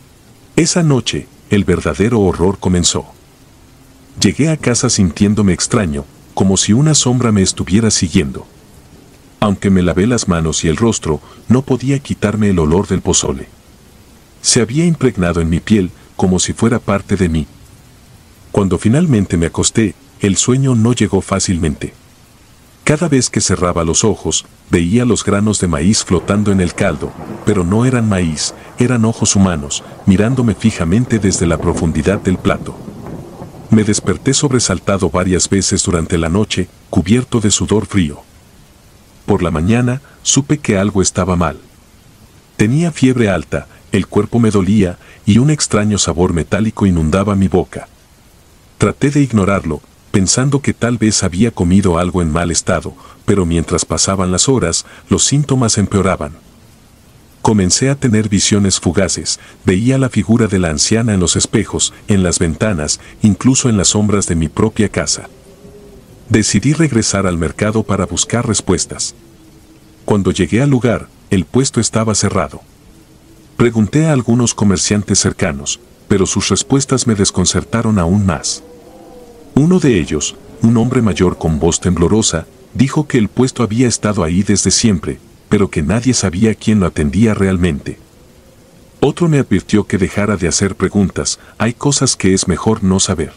Esa noche, el verdadero horror comenzó. Llegué a casa sintiéndome extraño, como si una sombra me estuviera siguiendo. Aunque me lavé las manos y el rostro, no podía quitarme el olor del pozole. Se había impregnado en mi piel, como si fuera parte de mí. Cuando finalmente me acosté, el sueño no llegó fácilmente. Cada vez que cerraba los ojos, veía los granos de maíz flotando en el caldo, pero no eran maíz, eran ojos humanos, mirándome fijamente desde la profundidad del plato. Me desperté sobresaltado varias veces durante la noche, cubierto de sudor frío. Por la mañana, supe que algo estaba mal. Tenía fiebre alta, el cuerpo me dolía, y un extraño sabor metálico inundaba mi boca. Traté de ignorarlo, pensando que tal vez había comido algo en mal estado, pero mientras pasaban las horas, los síntomas empeoraban. Comencé a tener visiones fugaces, veía la figura de la anciana en los espejos, en las ventanas, incluso en las sombras de mi propia casa. Decidí regresar al mercado para buscar respuestas. Cuando llegué al lugar, el puesto estaba cerrado. Pregunté a algunos comerciantes cercanos, pero sus respuestas me desconcertaron aún más. Uno de ellos, un hombre mayor con voz temblorosa, dijo que el puesto había estado ahí desde siempre, pero que nadie sabía quién lo atendía realmente. Otro me advirtió que dejara de hacer preguntas, hay cosas que es mejor no saber.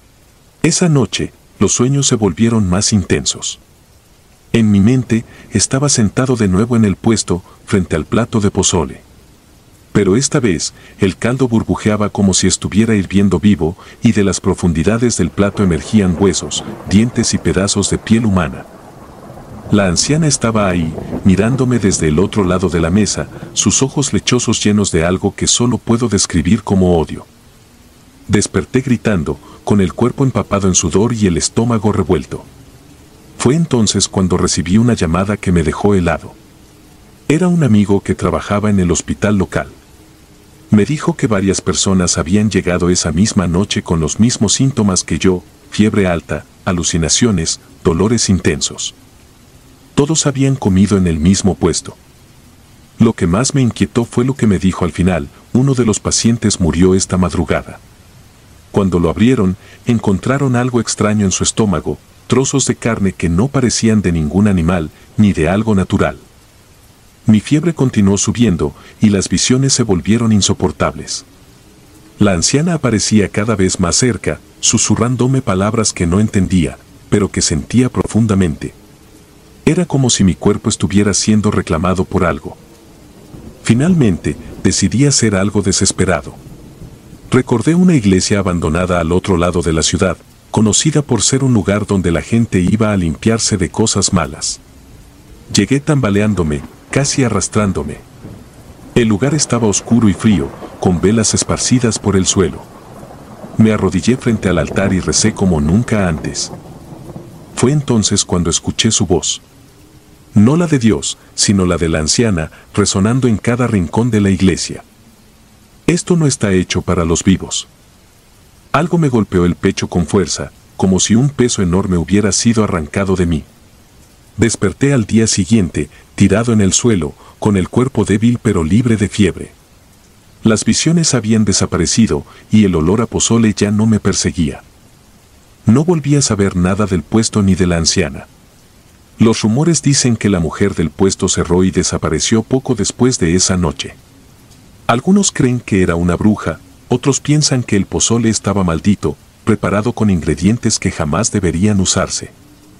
Esa noche, los sueños se volvieron más intensos. En mi mente, estaba sentado de nuevo en el puesto, frente al plato de pozole. Pero esta vez, el caldo burbujeaba como si estuviera hirviendo vivo, y de las profundidades del plato emergían huesos, dientes y pedazos de piel humana. La anciana estaba ahí, mirándome desde el otro lado de la mesa, sus ojos lechosos llenos de algo que solo puedo describir como odio. Desperté gritando, con el cuerpo empapado en sudor y el estómago revuelto. Fue entonces cuando recibí una llamada que me dejó helado. Era un amigo que trabajaba en el hospital local. Me dijo que varias personas habían llegado esa misma noche con los mismos síntomas que yo, fiebre alta, alucinaciones, dolores intensos. Todos habían comido en el mismo puesto. Lo que más me inquietó fue lo que me dijo al final, uno de los pacientes murió esta madrugada. Cuando lo abrieron, encontraron algo extraño en su estómago, trozos de carne que no parecían de ningún animal, ni de algo natural. Mi fiebre continuó subiendo, y las visiones se volvieron insoportables. La anciana aparecía cada vez más cerca, susurrándome palabras que no entendía, pero que sentía profundamente. Era como si mi cuerpo estuviera siendo reclamado por algo. Finalmente, decidí hacer algo desesperado. Recordé una iglesia abandonada al otro lado de la ciudad, conocida por ser un lugar donde la gente iba a limpiarse de cosas malas. Llegué tambaleándome, casi arrastrándome. El lugar estaba oscuro y frío, con velas esparcidas por el suelo. Me arrodillé frente al altar y recé como nunca antes. Fue entonces cuando escuché su voz. No la de Dios, sino la de la anciana, resonando en cada rincón de la iglesia. Esto no está hecho para los vivos. Algo me golpeó el pecho con fuerza, como si un peso enorme hubiera sido arrancado de mí. Desperté al día siguiente, tirado en el suelo, con el cuerpo débil pero libre de fiebre. Las visiones habían desaparecido, y el olor a pozole ya no me perseguía. No volví a saber nada del puesto ni de la anciana. Los rumores dicen que la mujer del puesto cerró y desapareció poco después de esa noche. Algunos creen que era una bruja, otros piensan que el pozole estaba maldito, preparado con ingredientes que jamás deberían usarse.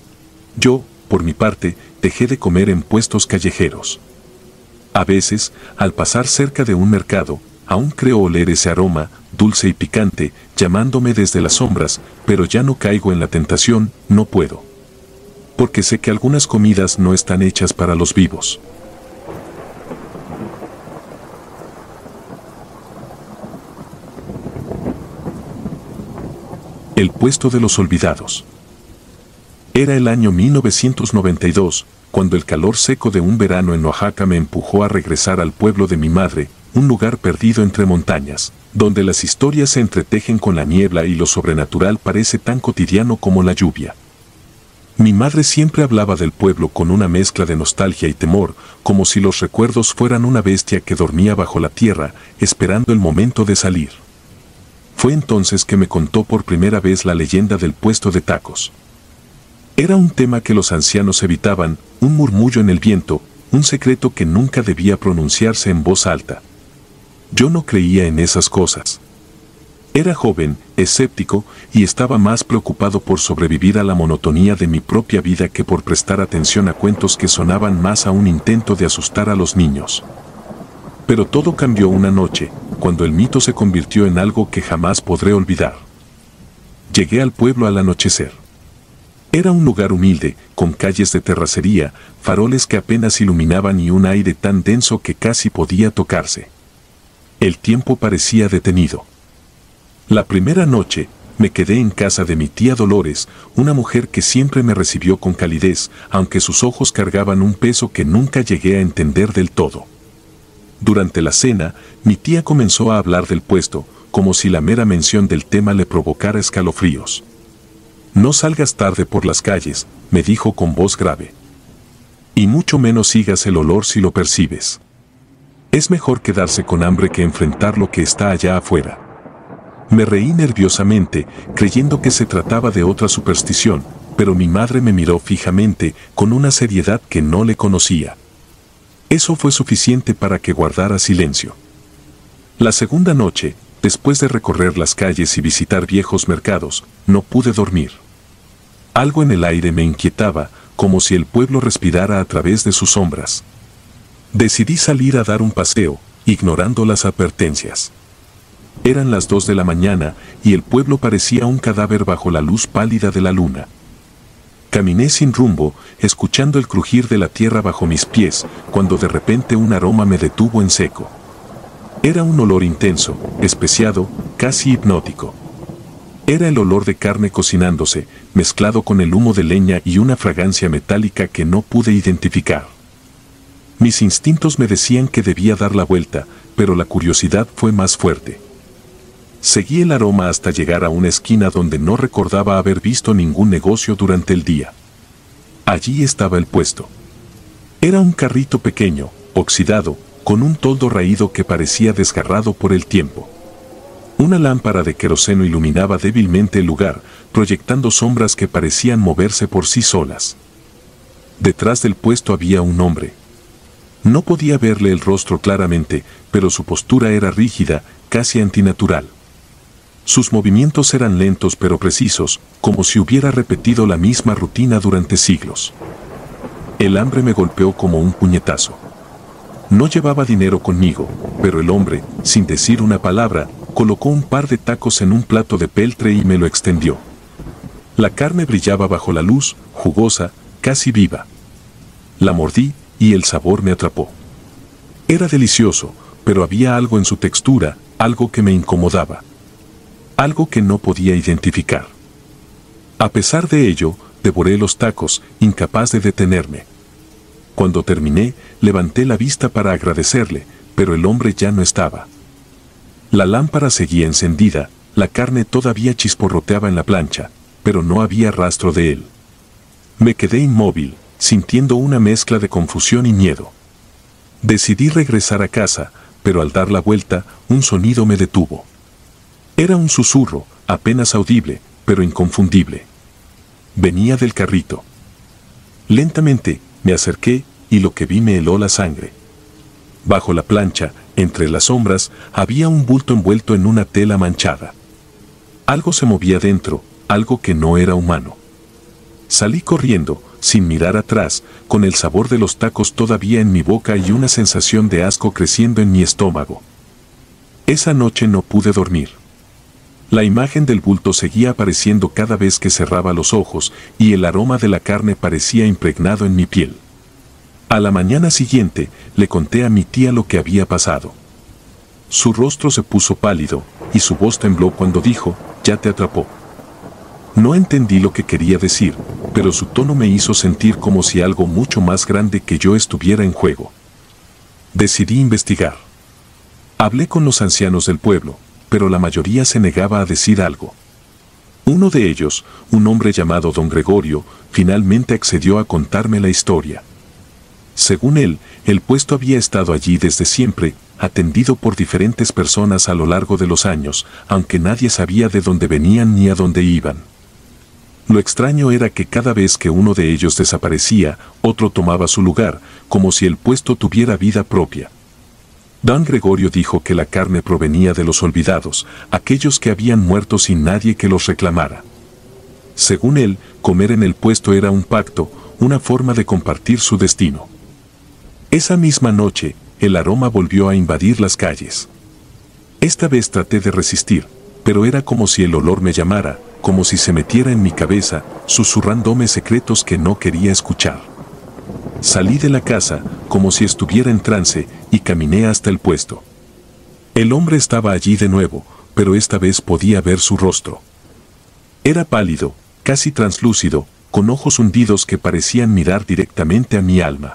Yo, por mi parte, dejé de comer en puestos callejeros. A veces, al pasar cerca de un mercado, aún creo oler ese aroma, dulce y picante, llamándome desde las sombras, pero ya no caigo en la tentación, no puedo. Porque sé que algunas comidas no están hechas para los vivos. El puesto de los olvidados. Era el año mil novecientos noventa y dos, cuando el calor seco de un verano en Oaxaca me empujó a regresar al pueblo de mi madre, un lugar perdido entre montañas, donde las historias se entretejen con la niebla y lo sobrenatural parece tan cotidiano como la lluvia. Mi madre siempre hablaba del pueblo con una mezcla de nostalgia y temor, como si los recuerdos fueran una bestia que dormía bajo la tierra, esperando el momento de salir. Fue entonces que me contó por primera vez la leyenda del puesto de tacos. Era un tema que los ancianos evitaban, un murmullo en el viento, un secreto que nunca debía pronunciarse en voz alta. Yo no creía en esas cosas. Era joven, escéptico, y estaba más preocupado por sobrevivir a la monotonía de mi propia vida que por prestar atención a cuentos que sonaban más a un intento de asustar a los niños. Pero todo cambió una noche, cuando el mito se convirtió en algo que jamás podré olvidar. Llegué al pueblo al anochecer. Era un lugar humilde, con calles de terracería, faroles que apenas iluminaban y un aire tan denso que casi podía tocarse. El tiempo parecía detenido. La primera noche, me quedé en casa de mi tía Dolores, una mujer que siempre me recibió con calidez, aunque sus ojos cargaban un peso que nunca llegué a entender del todo. Durante la cena, mi tía comenzó a hablar del puesto, como si la mera mención del tema le provocara escalofríos. No salgas tarde por las calles, me dijo con voz grave. Y mucho menos sigas el olor si lo percibes. Es mejor quedarse con hambre que enfrentar lo que está allá afuera. Me reí nerviosamente, creyendo que se trataba de otra superstición, pero mi madre me miró fijamente, con una seriedad que no le conocía. Eso fue suficiente para que guardara silencio. La segunda noche, después de recorrer las calles y visitar viejos mercados, no pude dormir. Algo en el aire me inquietaba, como si el pueblo respirara a través de sus sombras. Decidí salir a dar un paseo, ignorando las advertencias. Eran las dos de la mañana y el pueblo parecía un cadáver bajo la luz pálida de la luna. Caminé sin rumbo, escuchando el crujir de la tierra bajo mis pies, cuando de repente un aroma me detuvo en seco. Era un olor intenso, especiado, casi hipnótico. Era el olor de carne cocinándose, mezclado con el humo de leña y una fragancia metálica que no pude identificar. Mis instintos me decían que debía dar la vuelta, pero la curiosidad fue más fuerte. Seguí el aroma hasta llegar a una esquina donde no recordaba haber visto ningún negocio durante el día. Allí estaba el puesto. Era un carrito pequeño, oxidado, con un toldo raído que parecía desgarrado por el tiempo. Una lámpara de queroseno iluminaba débilmente el lugar, proyectando sombras que parecían moverse por sí solas. Detrás del puesto había un hombre. No podía verle el rostro claramente, pero su postura era rígida, casi antinatural. Sus movimientos eran lentos pero precisos, como si hubiera repetido la misma rutina durante siglos. El hambre me golpeó como un puñetazo. No llevaba dinero conmigo, pero el hombre, sin decir una palabra, colocó un par de tacos en un plato de peltre y me lo extendió. La carne brillaba bajo la luz, jugosa, casi viva. La mordí y el sabor me atrapó. Era delicioso, pero había algo en su textura, algo que me incomodaba. Algo que no podía identificar. A pesar de ello, devoré los tacos, incapaz de detenerme. Cuando terminé, levanté la vista para agradecerle, pero el hombre ya no estaba. La lámpara seguía encendida, la carne todavía chisporroteaba en la plancha, pero no había rastro de él. Me quedé inmóvil, sintiendo una mezcla de confusión y miedo. Decidí regresar a casa, pero al dar la vuelta, un sonido me detuvo. Era un susurro, apenas audible, pero inconfundible. Venía del carrito. Lentamente, me acerqué, y lo que vi me heló la sangre. Bajo la plancha, entre las sombras, había un bulto envuelto en una tela manchada. Algo se movía dentro, algo que no era humano. Salí corriendo, sin mirar atrás, con el sabor de los tacos todavía en mi boca y una sensación de asco creciendo en mi estómago. Esa noche no pude dormir. La imagen del bulto seguía apareciendo cada vez que cerraba los ojos, y el aroma de la carne parecía impregnado en mi piel. A la mañana siguiente, le conté a mi tía lo que había pasado. Su rostro se puso pálido, y su voz tembló cuando dijo, «Ya te atrapó». No entendí lo que quería decir, pero su tono me hizo sentir como si algo mucho más grande que yo estuviera en juego. Decidí investigar. Hablé con los ancianos del pueblo, pero la mayoría se negaba a decir algo. Uno de ellos, un hombre llamado don Gregorio, finalmente accedió a contarme la historia. Según él, el puesto había estado allí desde siempre, atendido por diferentes personas a lo largo de los años, aunque nadie sabía de dónde venían ni a dónde iban. Lo extraño era que cada vez que uno de ellos desaparecía, otro tomaba su lugar, como si el puesto tuviera vida propia. Don Gregorio dijo que la carne provenía de los olvidados, aquellos que habían muerto sin nadie que los reclamara. Según él, comer en el puesto era un pacto, una forma de compartir su destino. Esa misma noche, el aroma volvió a invadir las calles. Esta vez traté de resistir, pero era como si el olor me llamara, como si se metiera en mi cabeza, susurrándome secretos que no quería escuchar. Salí de la casa, como si estuviera en trance, y caminé hasta el puesto. El hombre estaba allí de nuevo, pero esta vez podía ver su rostro. Era pálido, casi translúcido, con ojos hundidos que parecían mirar directamente a mi alma.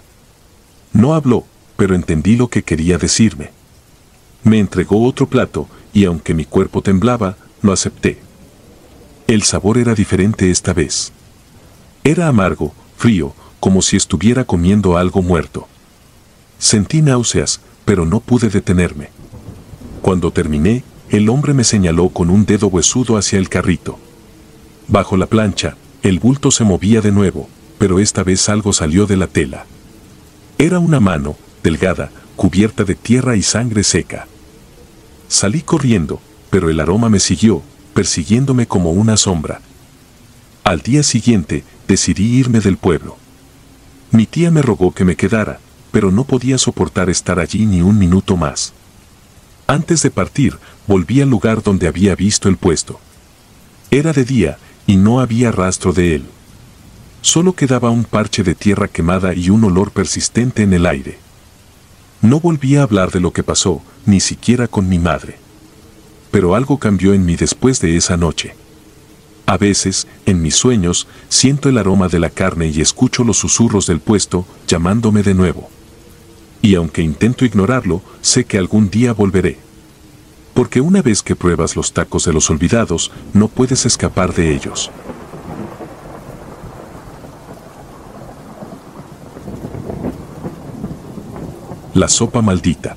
No habló, pero entendí lo que quería decirme. Me entregó otro plato, y aunque mi cuerpo temblaba, lo acepté. El sabor era diferente esta vez. Era amargo, frío, como si estuviera comiendo algo muerto. Sentí náuseas, pero no pude detenerme. Cuando terminé, el hombre me señaló con un dedo huesudo hacia el carrito. Bajo la plancha, el bulto se movía de nuevo, pero esta vez algo salió de la tela. Era una mano, delgada, cubierta de tierra y sangre seca. Salí corriendo, pero el aroma me siguió, persiguiéndome como una sombra. Al día siguiente, decidí irme del pueblo. Mi tía me rogó que me quedara, pero no podía soportar estar allí ni un minuto más. Antes de partir, volví al lugar donde había visto el puesto. Era de día, y no había rastro de él. Solo quedaba un parche de tierra quemada y un olor persistente en el aire. No volví a hablar de lo que pasó, ni siquiera con mi madre. Pero algo cambió en mí después de esa noche. A veces, en mis sueños, siento el aroma de la carne y escucho los susurros del puesto, llamándome de nuevo. Y aunque intento ignorarlo, sé que algún día volveré. Porque una vez que pruebas los tacos de los olvidados, no puedes escapar de ellos. La sopa maldita.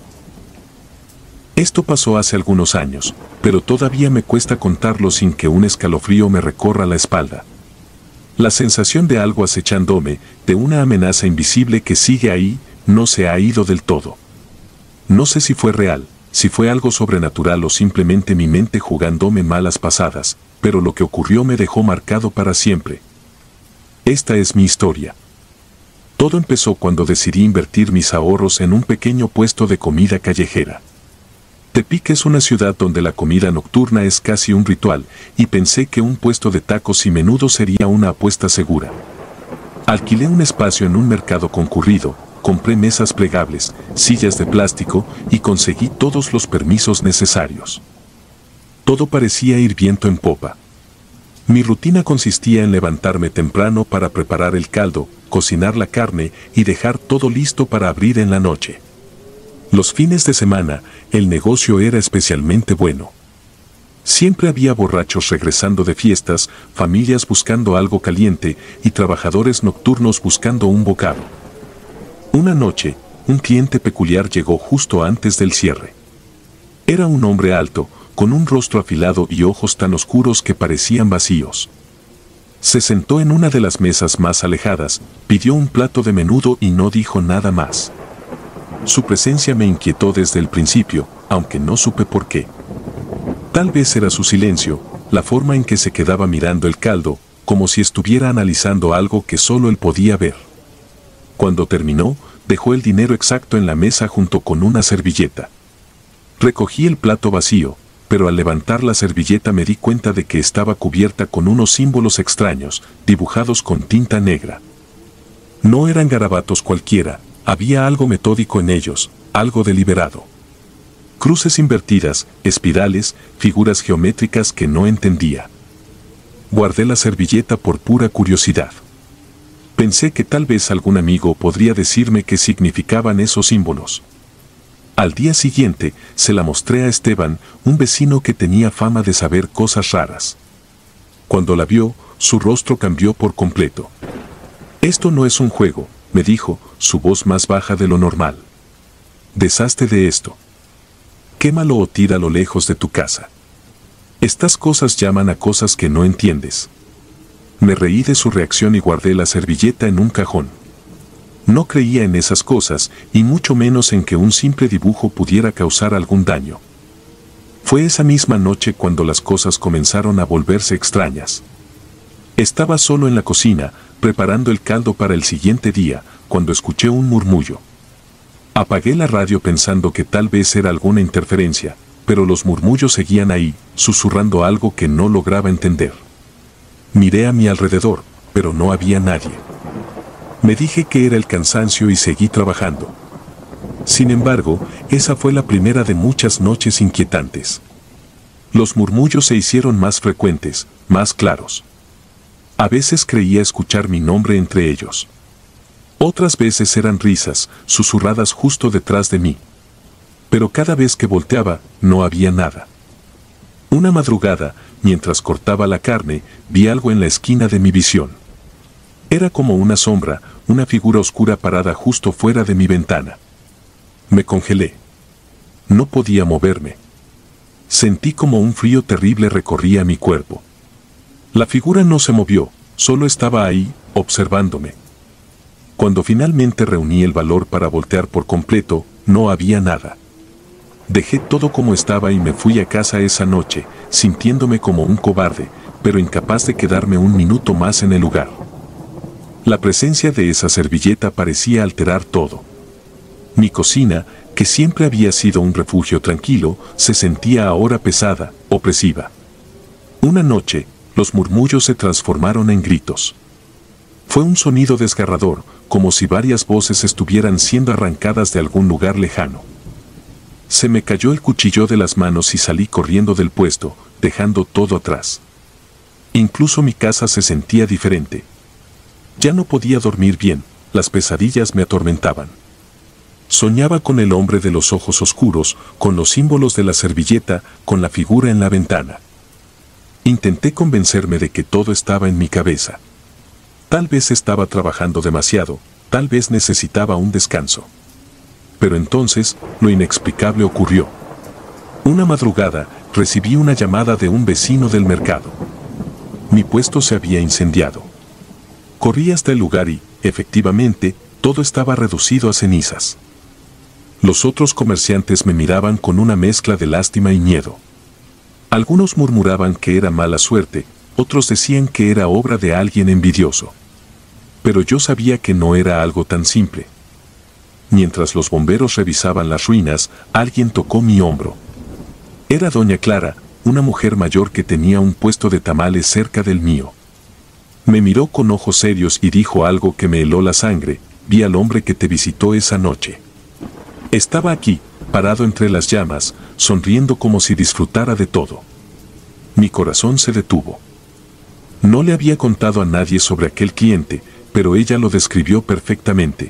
Esto pasó hace algunos años, pero todavía me cuesta contarlo sin que un escalofrío me recorra la espalda. La sensación de algo acechándome, de una amenaza invisible que sigue ahí, no se ha ido del todo. No sé si fue real, si fue algo sobrenatural o simplemente mi mente jugándome malas pasadas, pero lo que ocurrió me dejó marcado para siempre. Esta es mi historia. Todo empezó cuando decidí invertir mis ahorros en un pequeño puesto de comida callejera. Tepic es una ciudad donde la comida nocturna es casi un ritual, y pensé que un puesto de tacos y menudo sería una apuesta segura. Alquilé un espacio en un mercado concurrido, compré mesas plegables, sillas de plástico y conseguí todos los permisos necesarios. Todo parecía ir viento en popa. Mi rutina consistía en levantarme temprano para preparar el caldo, cocinar la carne y dejar todo listo para abrir en la noche. Los fines de semana, el negocio era especialmente bueno. Siempre había borrachos regresando de fiestas, familias buscando algo caliente y trabajadores nocturnos buscando un bocado. Una noche, un cliente peculiar llegó justo antes del cierre. Era un hombre alto, con un rostro afilado y ojos tan oscuros que parecían vacíos. Se sentó en una de las mesas más alejadas, pidió un plato de menudo y no dijo nada más. Su presencia me inquietó desde el principio, aunque no supe por qué. Tal vez era su silencio, la forma en que se quedaba mirando el caldo, como si estuviera analizando algo que solo él podía ver. Cuando terminó, dejó el dinero exacto en la mesa junto con una servilleta. Recogí el plato vacío, pero al levantar la servilleta me di cuenta de que estaba cubierta con unos símbolos extraños, dibujados con tinta negra. No eran garabatos cualquiera, había algo metódico en ellos, algo deliberado. Cruces invertidas, espirales, figuras geométricas que no entendía. Guardé la servilleta por pura curiosidad. Pensé que tal vez algún amigo podría decirme qué significaban esos símbolos. Al día siguiente, se la mostré a Esteban, un vecino que tenía fama de saber cosas raras. Cuando la vio, su rostro cambió por completo. «Esto no es un juego», me dijo, su voz más baja de lo normal. «Deshazte de esto. Quémalo o tíralo lejos de tu casa. Estas cosas llaman a cosas que no entiendes». Me reí de su reacción y guardé la servilleta en un cajón. No creía en esas cosas, y mucho menos en que un simple dibujo pudiera causar algún daño. Fue esa misma noche cuando las cosas comenzaron a volverse extrañas. Estaba solo en la cocina, preparando el caldo para el siguiente día, cuando escuché un murmullo. Apagué la radio pensando que tal vez era alguna interferencia, pero los murmullos seguían ahí, susurrando algo que no lograba entender. Miré a mi alrededor, pero no había nadie. Me dije que era el cansancio y seguí trabajando. Sin embargo, esa fue la primera de muchas noches inquietantes. Los murmullos se hicieron más frecuentes, más claros. A veces creía escuchar mi nombre entre ellos. Otras veces eran risas, susurradas justo detrás de mí. Pero cada vez que volteaba, no había nada. Una madrugada, mientras cortaba la carne, vi algo en la esquina de mi visión. Era como una sombra, una figura oscura parada justo fuera de mi ventana. Me congelé. No podía moverme. Sentí como un frío terrible recorría mi cuerpo. La figura no se movió, solo estaba ahí, observándome. Cuando finalmente reuní el valor para voltear por completo, no había nada. Dejé todo como estaba y me fui a casa esa noche, sintiéndome como un cobarde, pero incapaz de quedarme un minuto más en el lugar. La presencia de esa servilleta parecía alterar todo. Mi cocina, que siempre había sido un refugio tranquilo, se sentía ahora pesada, opresiva. Una noche, los murmullos se transformaron en gritos. Fue un sonido desgarrador, como si varias voces estuvieran siendo arrancadas de algún lugar lejano. Se me cayó el cuchillo de las manos y salí corriendo del puesto, dejando todo atrás. Incluso mi casa se sentía diferente. Ya no podía dormir bien, las pesadillas me atormentaban. Soñaba con el hombre de los ojos oscuros, con los símbolos de la servilleta, con la figura en la ventana. Intenté convencerme de que todo estaba en mi cabeza. Tal vez estaba trabajando demasiado, tal vez necesitaba un descanso. Pero entonces, lo inexplicable ocurrió. Una madrugada, recibí una llamada de un vecino del mercado. Mi puesto se había incendiado. Corrí hasta el lugar y, efectivamente, todo estaba reducido a cenizas. Los otros comerciantes me miraban con una mezcla de lástima y miedo. Algunos murmuraban que era mala suerte, otros decían que era obra de alguien envidioso. Pero yo sabía que no era algo tan simple. Mientras los bomberos revisaban las ruinas, alguien tocó mi hombro. Era doña Clara, una mujer mayor que tenía un puesto de tamales cerca del mío. Me miró con ojos serios y dijo algo que me heló la sangre: vi al hombre que te visitó esa noche. Estaba aquí, parado entre las llamas, sonriendo como si disfrutara de todo. Mi corazón se detuvo. No le había contado a nadie sobre aquel cliente, pero ella lo describió perfectamente.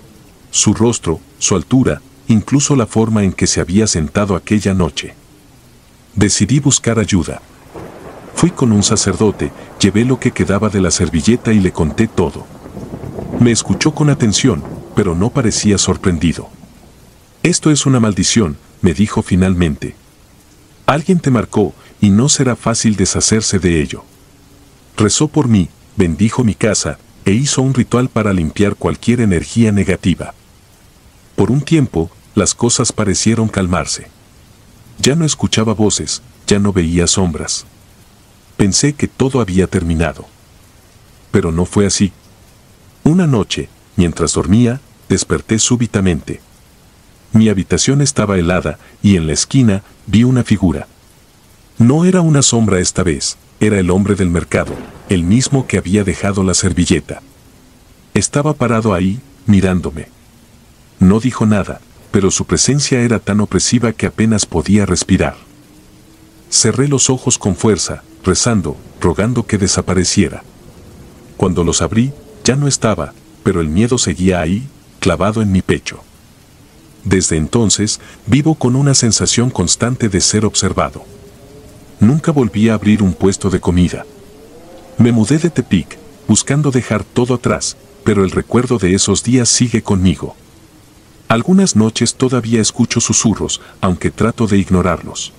Su rostro, su altura, incluso la forma en que se había sentado aquella noche. Decidí buscar ayuda. Fui con un sacerdote, llevé lo que quedaba de la servilleta y le conté todo. Me escuchó con atención, pero no parecía sorprendido. Esto es una maldición, me dijo finalmente. Alguien te marcó, y no será fácil deshacerse de ello. Rezó por mí, bendijo mi casa, e hizo un ritual para limpiar cualquier energía negativa. Por un tiempo, las cosas parecieron calmarse. Ya no escuchaba voces, ya no veía sombras. Pensé que todo había terminado. Pero no fue así. Una noche, mientras dormía, desperté súbitamente. Mi habitación estaba helada, y en la esquina vi una figura. No era una sombra esta vez, era el hombre del mercado, el mismo que había dejado la servilleta. Estaba parado ahí, mirándome. No dijo nada, pero su presencia era tan opresiva que apenas podía respirar. Cerré los ojos con fuerza, rezando, rogando que desapareciera. Cuando los abrí, ya no estaba, pero el miedo seguía ahí, clavado en mi pecho. Desde entonces, vivo con una sensación constante de ser observado. Nunca volví a abrir un puesto de comida. Me mudé de Tepic, buscando dejar todo atrás, pero el recuerdo de esos días sigue conmigo. Algunas noches todavía escucho susurros, aunque trato de ignorarlos.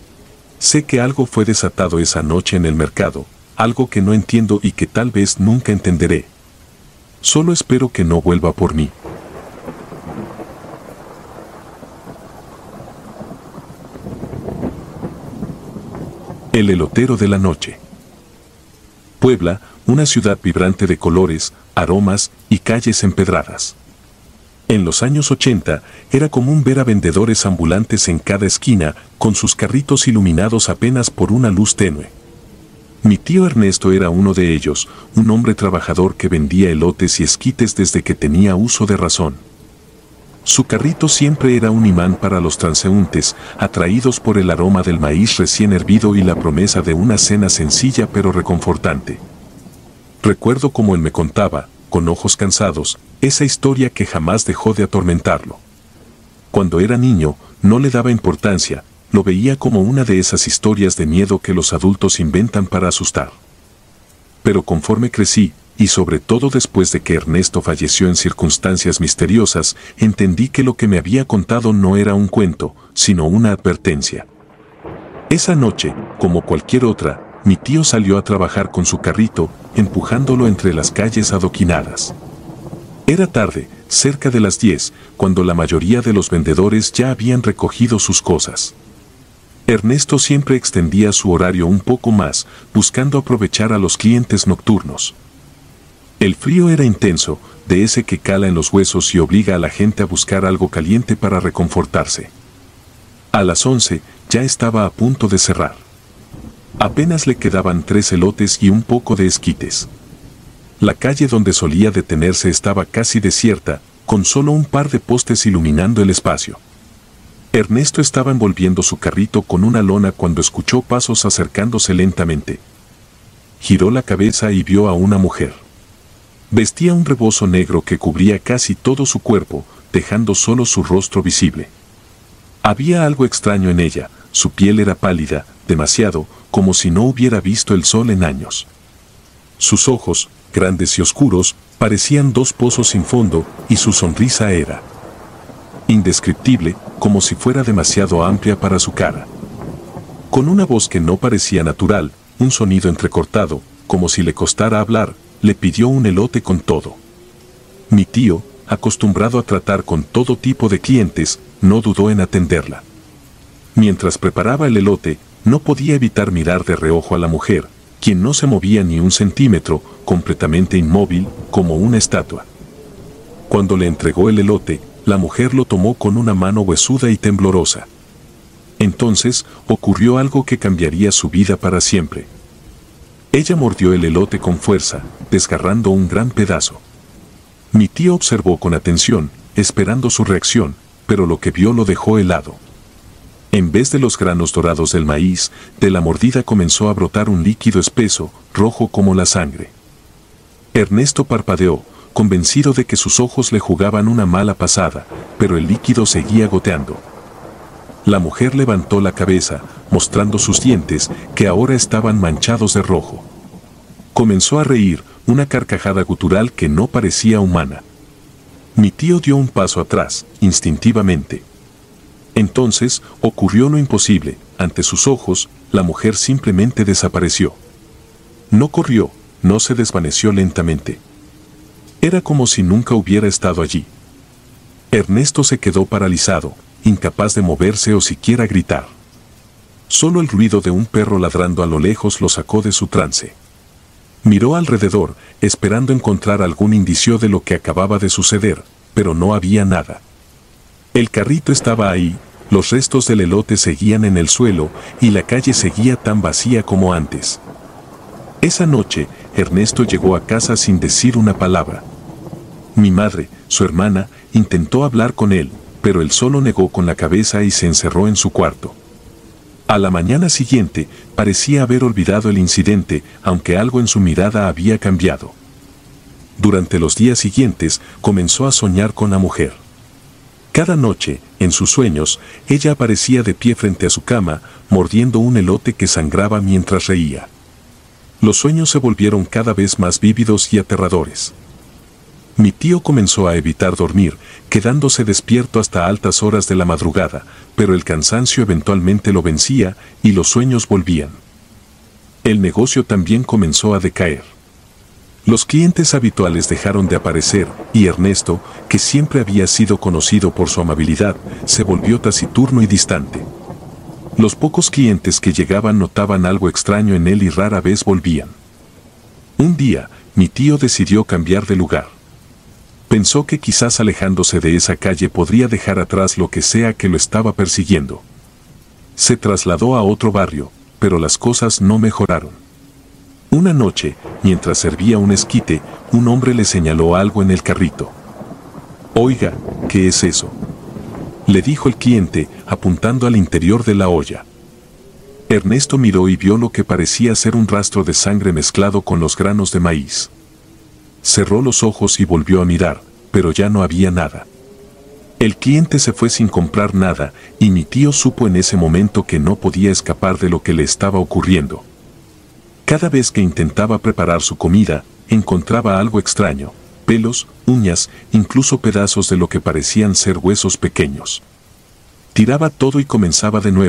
Sé que algo fue desatado esa noche en el mercado, algo que no entiendo y que tal vez nunca entenderé. Solo espero que no vuelva por mí. El elotero de la noche. Puebla, una ciudad vibrante de colores, aromas y calles empedradas. En los años ochenta, era común ver a vendedores ambulantes en cada esquina, con sus carritos iluminados apenas por una luz tenue. Mi tío Ernesto era uno de ellos, un hombre trabajador que vendía elotes y esquites desde que tenía uso de razón. Su carrito siempre era un imán para los transeúntes, atraídos por el aroma del maíz recién hervido y la promesa de una cena sencilla pero reconfortante. Recuerdo cómo él me contaba, con ojos cansados, esa historia que jamás dejó de atormentarlo. Cuando era niño, no le daba importancia, lo veía como una de esas historias de miedo que los adultos inventan para asustar. Pero conforme crecí, y sobre todo después de que Ernesto falleció en circunstancias misteriosas, entendí que lo que me había contado no era un cuento, sino una advertencia. Esa noche, como cualquier otra, mi tío salió a trabajar con su carrito, empujándolo entre las calles adoquinadas. Era tarde, cerca de las diez, cuando la mayoría de los vendedores ya habían recogido sus cosas. Ernesto siempre extendía su horario un poco más, buscando aprovechar a los clientes nocturnos. El frío era intenso, de ese que cala en los huesos y obliga a la gente a buscar algo caliente para reconfortarse. A las once, ya estaba a punto de cerrar. Apenas le quedaban tres elotes y un poco de esquites. La calle donde solía detenerse estaba casi desierta, con solo un par de postes iluminando el espacio. Ernesto estaba envolviendo su carrito con una lona cuando escuchó pasos acercándose lentamente. Giró la cabeza y vio a una mujer. Vestía un rebozo negro que cubría casi todo su cuerpo, dejando solo su rostro visible. Había algo extraño en ella, su piel era pálida, demasiado, como si no hubiera visto el sol en años. Sus ojos, grandes y oscuros, parecían dos pozos sin fondo, y su sonrisa era indescriptible, como si fuera demasiado amplia para su cara. Con una voz que no parecía natural, un sonido entrecortado, como si le costara hablar, le pidió un elote con todo. Mi tío, acostumbrado a tratar con todo tipo de clientes, no dudó en atenderla. Mientras preparaba el elote, no podía evitar mirar de reojo a la mujer, quien no se movía ni un centímetro, completamente inmóvil, como una estatua. Cuando le entregó el elote, la mujer lo tomó con una mano huesuda y temblorosa. Entonces, ocurrió algo que cambiaría su vida para siempre. Ella mordió el elote con fuerza, desgarrando un gran pedazo. Mi tío observó con atención, esperando su reacción, pero lo que vio lo dejó helado. En vez de los granos dorados del maíz, de la mordida comenzó a brotar un líquido espeso, rojo como la sangre. Ernesto parpadeó, convencido de que sus ojos le jugaban una mala pasada, pero el líquido seguía goteando. La mujer levantó la cabeza, mostrando sus dientes, que ahora estaban manchados de rojo. Comenzó a reír, una carcajada gutural que no parecía humana. Mi tío dio un paso atrás, instintivamente. Entonces, ocurrió lo imposible, ante sus ojos, la mujer simplemente desapareció. No corrió, no se desvaneció lentamente. Era como si nunca hubiera estado allí. Ernesto se quedó paralizado, incapaz de moverse o siquiera gritar. Solo el ruido de un perro ladrando a lo lejos lo sacó de su trance. Miró alrededor, esperando encontrar algún indicio de lo que acababa de suceder, pero no había nada. El carrito estaba ahí, los restos del elote seguían en el suelo y la calle seguía tan vacía como antes. Esa noche, Ernesto llegó a casa sin decir una palabra. Mi madre, su hermana, intentó hablar con él, pero él solo negó con la cabeza y se encerró en su cuarto. A la mañana siguiente, parecía haber olvidado el incidente, aunque algo en su mirada había cambiado. Durante los días siguientes, comenzó a soñar con la mujer. Cada noche, en sus sueños, ella aparecía de pie frente a su cama, mordiendo un elote que sangraba mientras reía. Los sueños se volvieron cada vez más vívidos y aterradores. Mi tío comenzó a evitar dormir, quedándose despierto hasta altas horas de la madrugada, pero el cansancio eventualmente lo vencía y los sueños volvían. El negocio también comenzó a decaer. Los clientes habituales dejaron de aparecer y Ernesto, que siempre había sido conocido por su amabilidad, se volvió taciturno y distante. Los pocos clientes que llegaban notaban algo extraño en él y rara vez volvían. Un día, mi tío decidió cambiar de lugar. Pensó que quizás alejándose de esa calle podría dejar atrás lo que sea que lo estaba persiguiendo. Se trasladó a otro barrio, pero las cosas no mejoraron. Una noche, mientras servía un esquite, un hombre le señaló algo en el carrito. «Oiga, ¿qué es eso?», le dijo el cliente, apuntando al interior de la olla. Ernesto miró y vio lo que parecía ser un rastro de sangre mezclado con los granos de maíz. Cerró los ojos y volvió a mirar, pero ya no había nada. El cliente se fue sin comprar nada, y mi tío supo en ese momento que no podía escapar de lo que le estaba ocurriendo. Cada vez que intentaba preparar su comida, encontraba algo extraño: pelos, uñas, incluso pedazos de lo que parecían ser huesos pequeños. Tiraba todo y comenzaba de nuevo,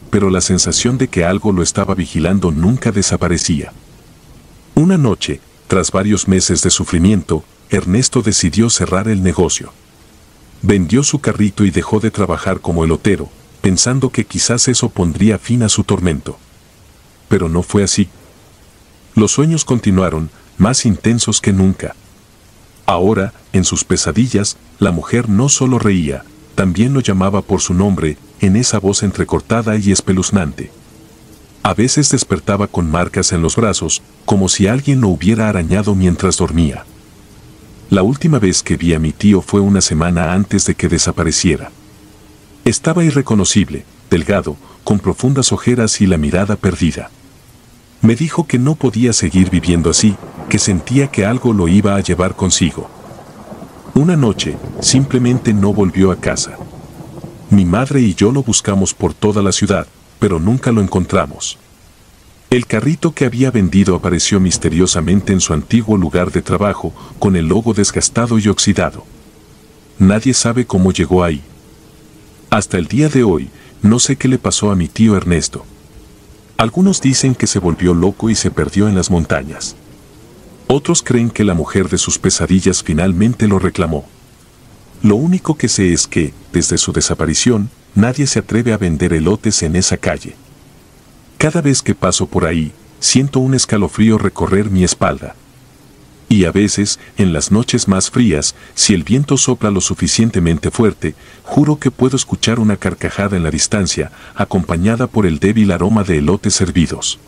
pero la sensación de que algo lo estaba vigilando nunca desaparecía. Una noche, tras varios meses de sufrimiento, Ernesto decidió cerrar el negocio. Vendió su carrito y dejó de trabajar como elotero, pensando que quizás eso pondría fin a su tormento. Pero no fue así. Los sueños continuaron, más intensos que nunca. Ahora, en sus pesadillas, la mujer no solo reía, también lo llamaba por su nombre, en esa voz entrecortada y espeluznante. A veces despertaba con marcas en los brazos, como si alguien lo hubiera arañado mientras dormía. La última vez que vi a mi tío fue una semana antes de que desapareciera. Estaba irreconocible, delgado, con profundas ojeras y la mirada perdida. Me dijo que no podía seguir viviendo así, que sentía que algo lo iba a llevar consigo. Una noche, simplemente no volvió a casa. Mi madre y yo lo buscamos por toda la ciudad, pero nunca lo encontramos. El carrito que había vendido apareció misteriosamente en su antiguo lugar de trabajo, con el logo desgastado y oxidado. Nadie sabe cómo llegó ahí. Hasta el día de hoy, no sé qué le pasó a mi tío Ernesto. Algunos dicen que se volvió loco y se perdió en las montañas. Otros creen que la mujer de sus pesadillas finalmente lo reclamó. Lo único que sé es que, desde su desaparición, nadie se atreve a vender elotes en esa calle. Cada vez que paso por ahí, siento un escalofrío recorrer mi espalda. Y a veces, en las noches más frías, si el viento sopla lo suficientemente fuerte, juro que puedo escuchar una carcajada en la distancia, acompañada por el débil aroma de elotes hervidos.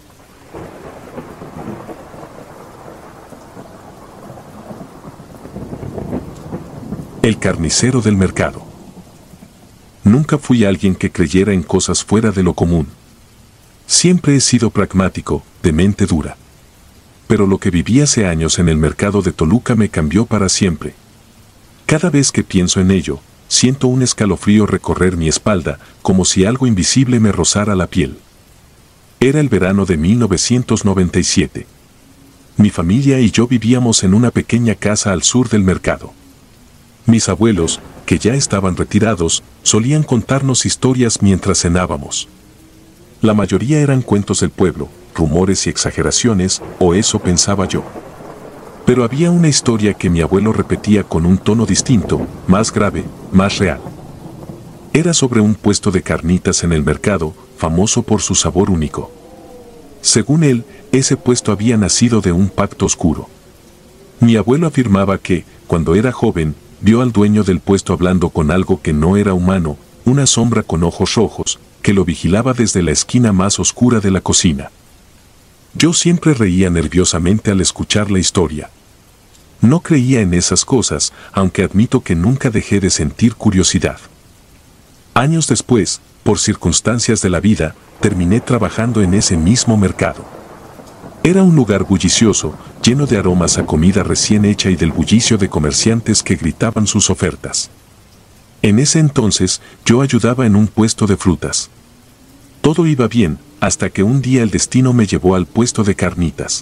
El carnicero del mercado. Nunca fui alguien que creyera en cosas fuera de lo común. Siempre he sido pragmático, de mente dura. Pero lo que viví hace años en el mercado de Toluca me cambió para siempre. Cada vez que pienso en ello, siento un escalofrío recorrer mi espalda, como si algo invisible me rozara la piel. Era el verano de mil novecientos noventa y siete. Mi familia y yo vivíamos en una pequeña casa al sur del mercado. Mis abuelos, que ya estaban retirados, solían contarnos historias mientras cenábamos. La mayoría eran cuentos del pueblo, rumores y exageraciones, o eso pensaba yo. Pero había una historia que mi abuelo repetía con un tono distinto, más grave, más real. Era sobre un puesto de carnitas en el mercado, famoso por su sabor único. Según él, ese puesto había nacido de un pacto oscuro. Mi abuelo afirmaba que, cuando era joven, vio al dueño del puesto hablando con algo que no era humano, una sombra con ojos rojos, que lo vigilaba desde la esquina más oscura de la cocina. Yo siempre reía nerviosamente al escuchar la historia. No creía en esas cosas, aunque admito que nunca dejé de sentir curiosidad. Años después, por circunstancias de la vida, terminé trabajando en ese mismo mercado. Era un lugar bullicioso, lleno de aromas a comida recién hecha y del bullicio de comerciantes que gritaban sus ofertas. En ese entonces, yo ayudaba en un puesto de frutas. Todo iba bien, hasta que un día el destino me llevó al puesto de carnitas.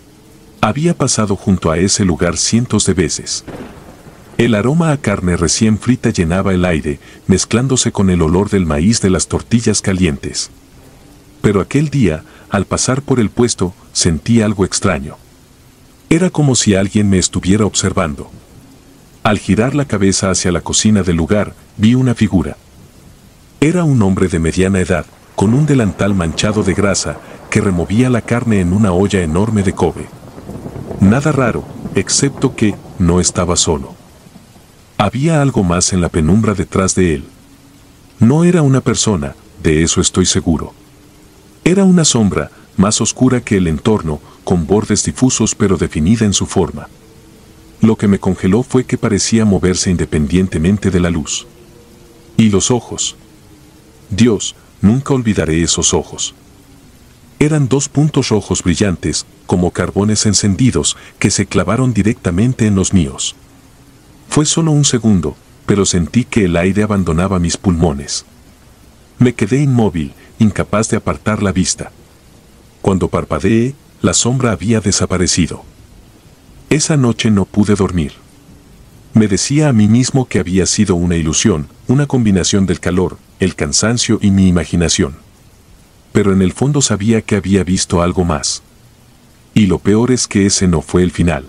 Había pasado junto a ese lugar cientos de veces. El aroma a carne recién frita llenaba el aire, mezclándose con el olor del maíz de las tortillas calientes. Pero aquel día, al pasar por el puesto, sentí algo extraño. Era como si alguien me estuviera observando. Al girar la cabeza hacia la cocina del lugar, vi una figura. Era un hombre de mediana edad, con un delantal manchado de grasa, que removía la carne en una olla enorme de cobre. Nada raro, excepto que no estaba solo. Había algo más en la penumbra detrás de él. No era una persona, de eso estoy seguro. Era una sombra, más oscura que el entorno, con bordes difusos pero definida en su forma. Lo que me congeló fue que parecía moverse independientemente de la luz. Y los ojos. Dios, nunca olvidaré esos ojos. Eran dos puntos rojos brillantes, como carbones encendidos, que se clavaron directamente en los míos. Fue solo un segundo, pero sentí que el aire abandonaba mis pulmones. Me quedé inmóvil, incapaz de apartar la vista. Cuando parpadeé, la sombra había desaparecido. Esa noche no pude dormir. Me decía a mí mismo que había sido una ilusión, una combinación del calor, el cansancio y mi imaginación. pero en el fondo sabía que había visto algo más. Y lo peor es que ese no fue el final.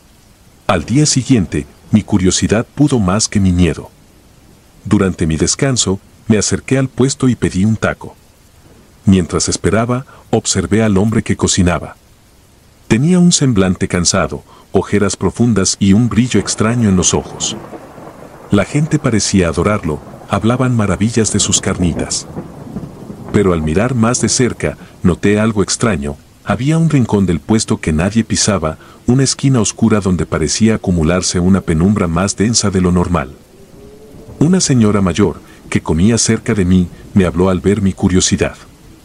Al día siguiente, mi curiosidad pudo más que mi miedo. Durante mi descanso, me acerqué al puesto y pedí un taco. Mientras esperaba, observé al hombre que cocinaba. Tenía un semblante cansado, ojeras profundas y un brillo extraño en los ojos. La gente parecía adorarlo, hablaban maravillas de sus carnitas. Pero al mirar más de cerca, noté algo extraño. Había un rincón del puesto que nadie pisaba, una esquina oscura donde parecía acumularse una penumbra más densa de lo normal. Una señora mayor, que comía cerca de mí, me habló al ver mi curiosidad.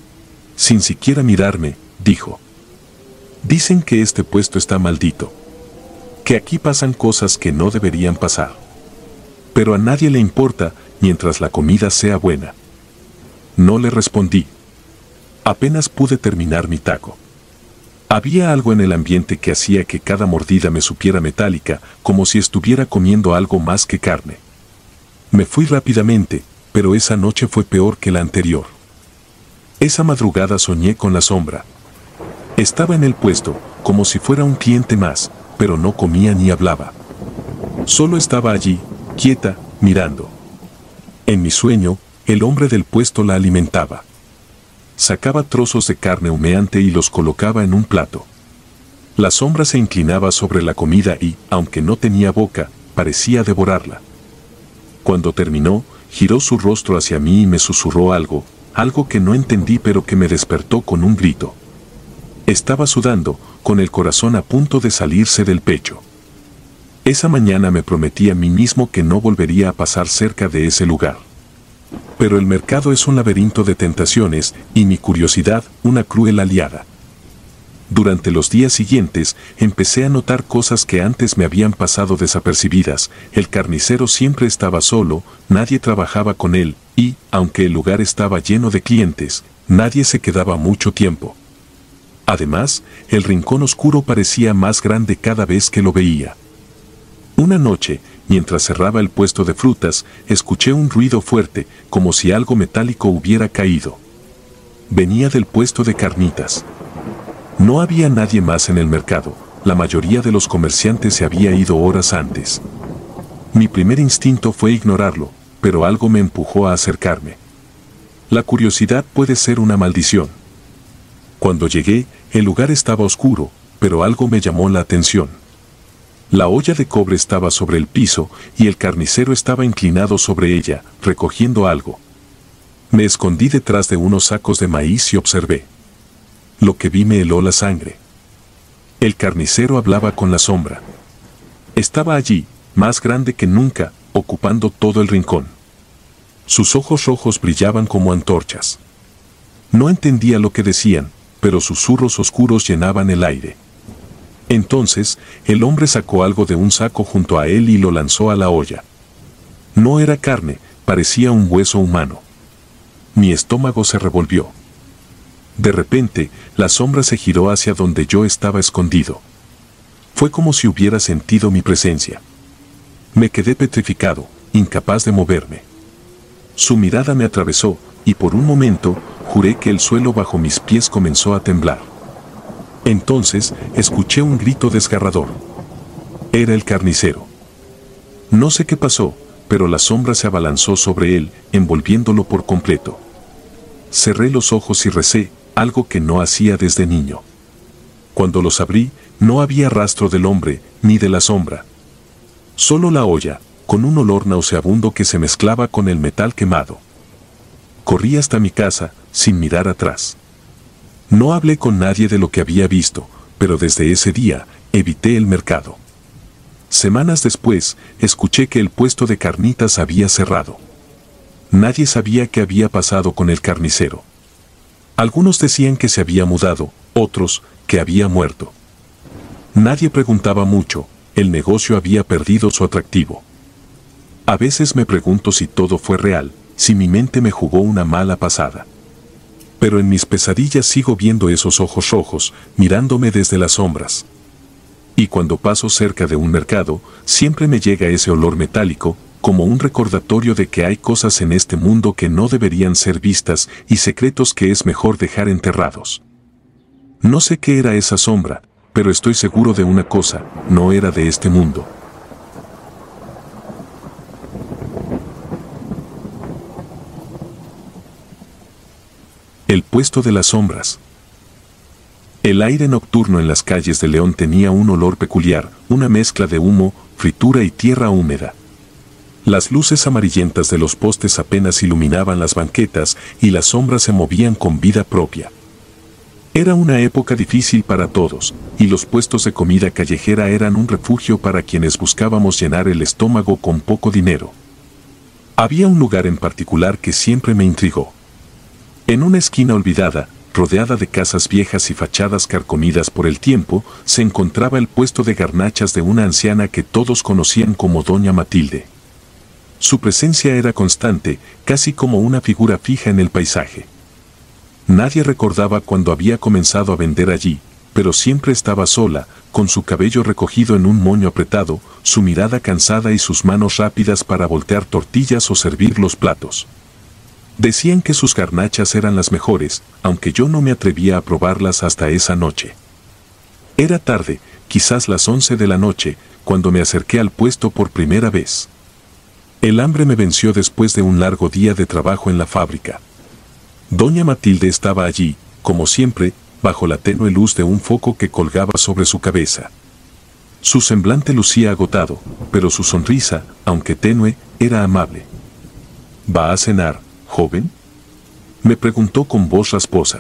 Sin siquiera mirarme, dijo: dicen que este puesto está maldito. Que aquí pasan cosas que no deberían pasar. Pero a nadie le importa mientras la comida sea buena. No le respondí. Apenas pude terminar mi taco. Había algo en el ambiente que hacía que cada mordida me supiera metálica, como si estuviera comiendo algo más que carne. Me fui rápidamente, pero esa noche fue peor que la anterior. Esa madrugada soñé con la sombra. Estaba en el puesto, como si fuera un cliente más, pero no comía ni hablaba. Solo estaba allí, quieta, mirando. En mi sueño, el hombre del puesto la alimentaba. Sacaba trozos de carne humeante y los colocaba en un plato. La sombra se inclinaba sobre la comida y, aunque no tenía boca, parecía devorarla. Cuando terminó, giró su rostro hacia mí y me susurró algo, algo que no entendí pero que me despertó con un grito. Estaba sudando, con el corazón a punto de salirse del pecho. Esa mañana me prometí a mí mismo que no volvería a pasar cerca de ese lugar. Pero el mercado es un laberinto de tentaciones y mi curiosidad una cruel aliada. Durante los días siguientes empecé a notar cosas que antes me habían pasado desapercibidas. El carnicero siempre estaba solo, nadie trabajaba con él y, aunque el lugar estaba lleno de clientes, nadie se quedaba mucho tiempo. Además, el rincón oscuro parecía más grande cada vez que lo veía. Una noche, mientras cerraba el puesto de frutas, escuché un ruido fuerte, como si algo metálico hubiera caído. Venía del puesto de carnitas. No había nadie más en el mercado, la mayoría de los comerciantes se había ido horas antes. Mi primer instinto fue ignorarlo, pero algo me empujó a acercarme. La curiosidad puede ser una maldición. Cuando llegué, el lugar estaba oscuro, pero algo me llamó la atención. La olla de cobre estaba sobre el piso y el carnicero estaba inclinado sobre ella, recogiendo algo. Me escondí detrás de unos sacos de maíz y observé. Lo que vi me heló la sangre. El carnicero hablaba con la sombra. Estaba allí, más grande que nunca, ocupando todo el rincón. Sus ojos rojos brillaban como antorchas. No entendía lo que decían, pero susurros oscuros llenaban el aire. Entonces, el hombre sacó algo de un saco junto a él y lo lanzó a la olla. No era carne, parecía un hueso humano. Mi estómago se revolvió. De repente, la sombra se giró hacia donde yo estaba escondido. Fue como si hubiera sentido mi presencia. Me quedé petrificado, incapaz de moverme. Su mirada me atravesó, y por un momento, juré que el suelo bajo mis pies comenzó a temblar. Entonces, escuché un grito desgarrador. Era el carnicero. No sé qué pasó, pero la sombra se abalanzó sobre él, envolviéndolo por completo. Cerré los ojos y recé, algo que no hacía desde niño. Cuando los abrí, no había rastro del hombre, ni de la sombra. Solo la olla, con un olor nauseabundo que se mezclaba con el metal quemado. Corrí hasta mi casa, sin mirar atrás. No hablé con nadie de lo que había visto, pero desde ese día, evité el mercado. Semanas después, escuché que el puesto de carnitas había cerrado. Nadie sabía qué había pasado con el carnicero. Algunos decían que se había mudado, otros, que había muerto. Nadie preguntaba mucho, el negocio había perdido su atractivo. A veces me pregunto si todo fue real, si mi mente me jugó una mala pasada. Pero en mis pesadillas sigo viendo esos ojos rojos, mirándome desde las sombras. Y cuando paso cerca de un mercado, siempre me llega ese olor metálico, como un recordatorio de que hay cosas en este mundo que no deberían ser vistas y secretos que es mejor dejar enterrados. No sé qué era esa sombra, pero estoy seguro de una cosa, no era de este mundo. El puesto de las sombras. El aire nocturno en las calles de León tenía un olor peculiar, una mezcla de humo, fritura y tierra húmeda. Las luces amarillentas de los postes apenas iluminaban las banquetas y las sombras se movían con vida propia. Era una época difícil para todos, y los puestos de comida callejera eran un refugio para quienes buscábamos llenar el estómago con poco dinero. Había un lugar en particular que siempre me intrigó. En una esquina olvidada, rodeada de casas viejas y fachadas carcomidas por el tiempo, se encontraba el puesto de garnachas de una anciana que todos conocían como Doña Matilde. Su presencia era constante, casi como una figura fija en el paisaje. Nadie recordaba cuándo había comenzado a vender allí, pero siempre estaba sola, con su cabello recogido en un moño apretado, su mirada cansada y sus manos rápidas para voltear tortillas o servir los platos. Decían que sus garnachas eran las mejores, aunque yo no me atrevía a probarlas hasta esa noche. Era tarde, quizás las once de la noche, cuando me acerqué al puesto por primera vez. El hambre me venció después de un largo día de trabajo en la fábrica. Doña Matilde estaba allí, como siempre, bajo la tenue luz de un foco que colgaba sobre su cabeza. Su semblante lucía agotado, pero su sonrisa, aunque tenue, era amable. ¿Va a cenar, joven?, me preguntó con voz rasposa.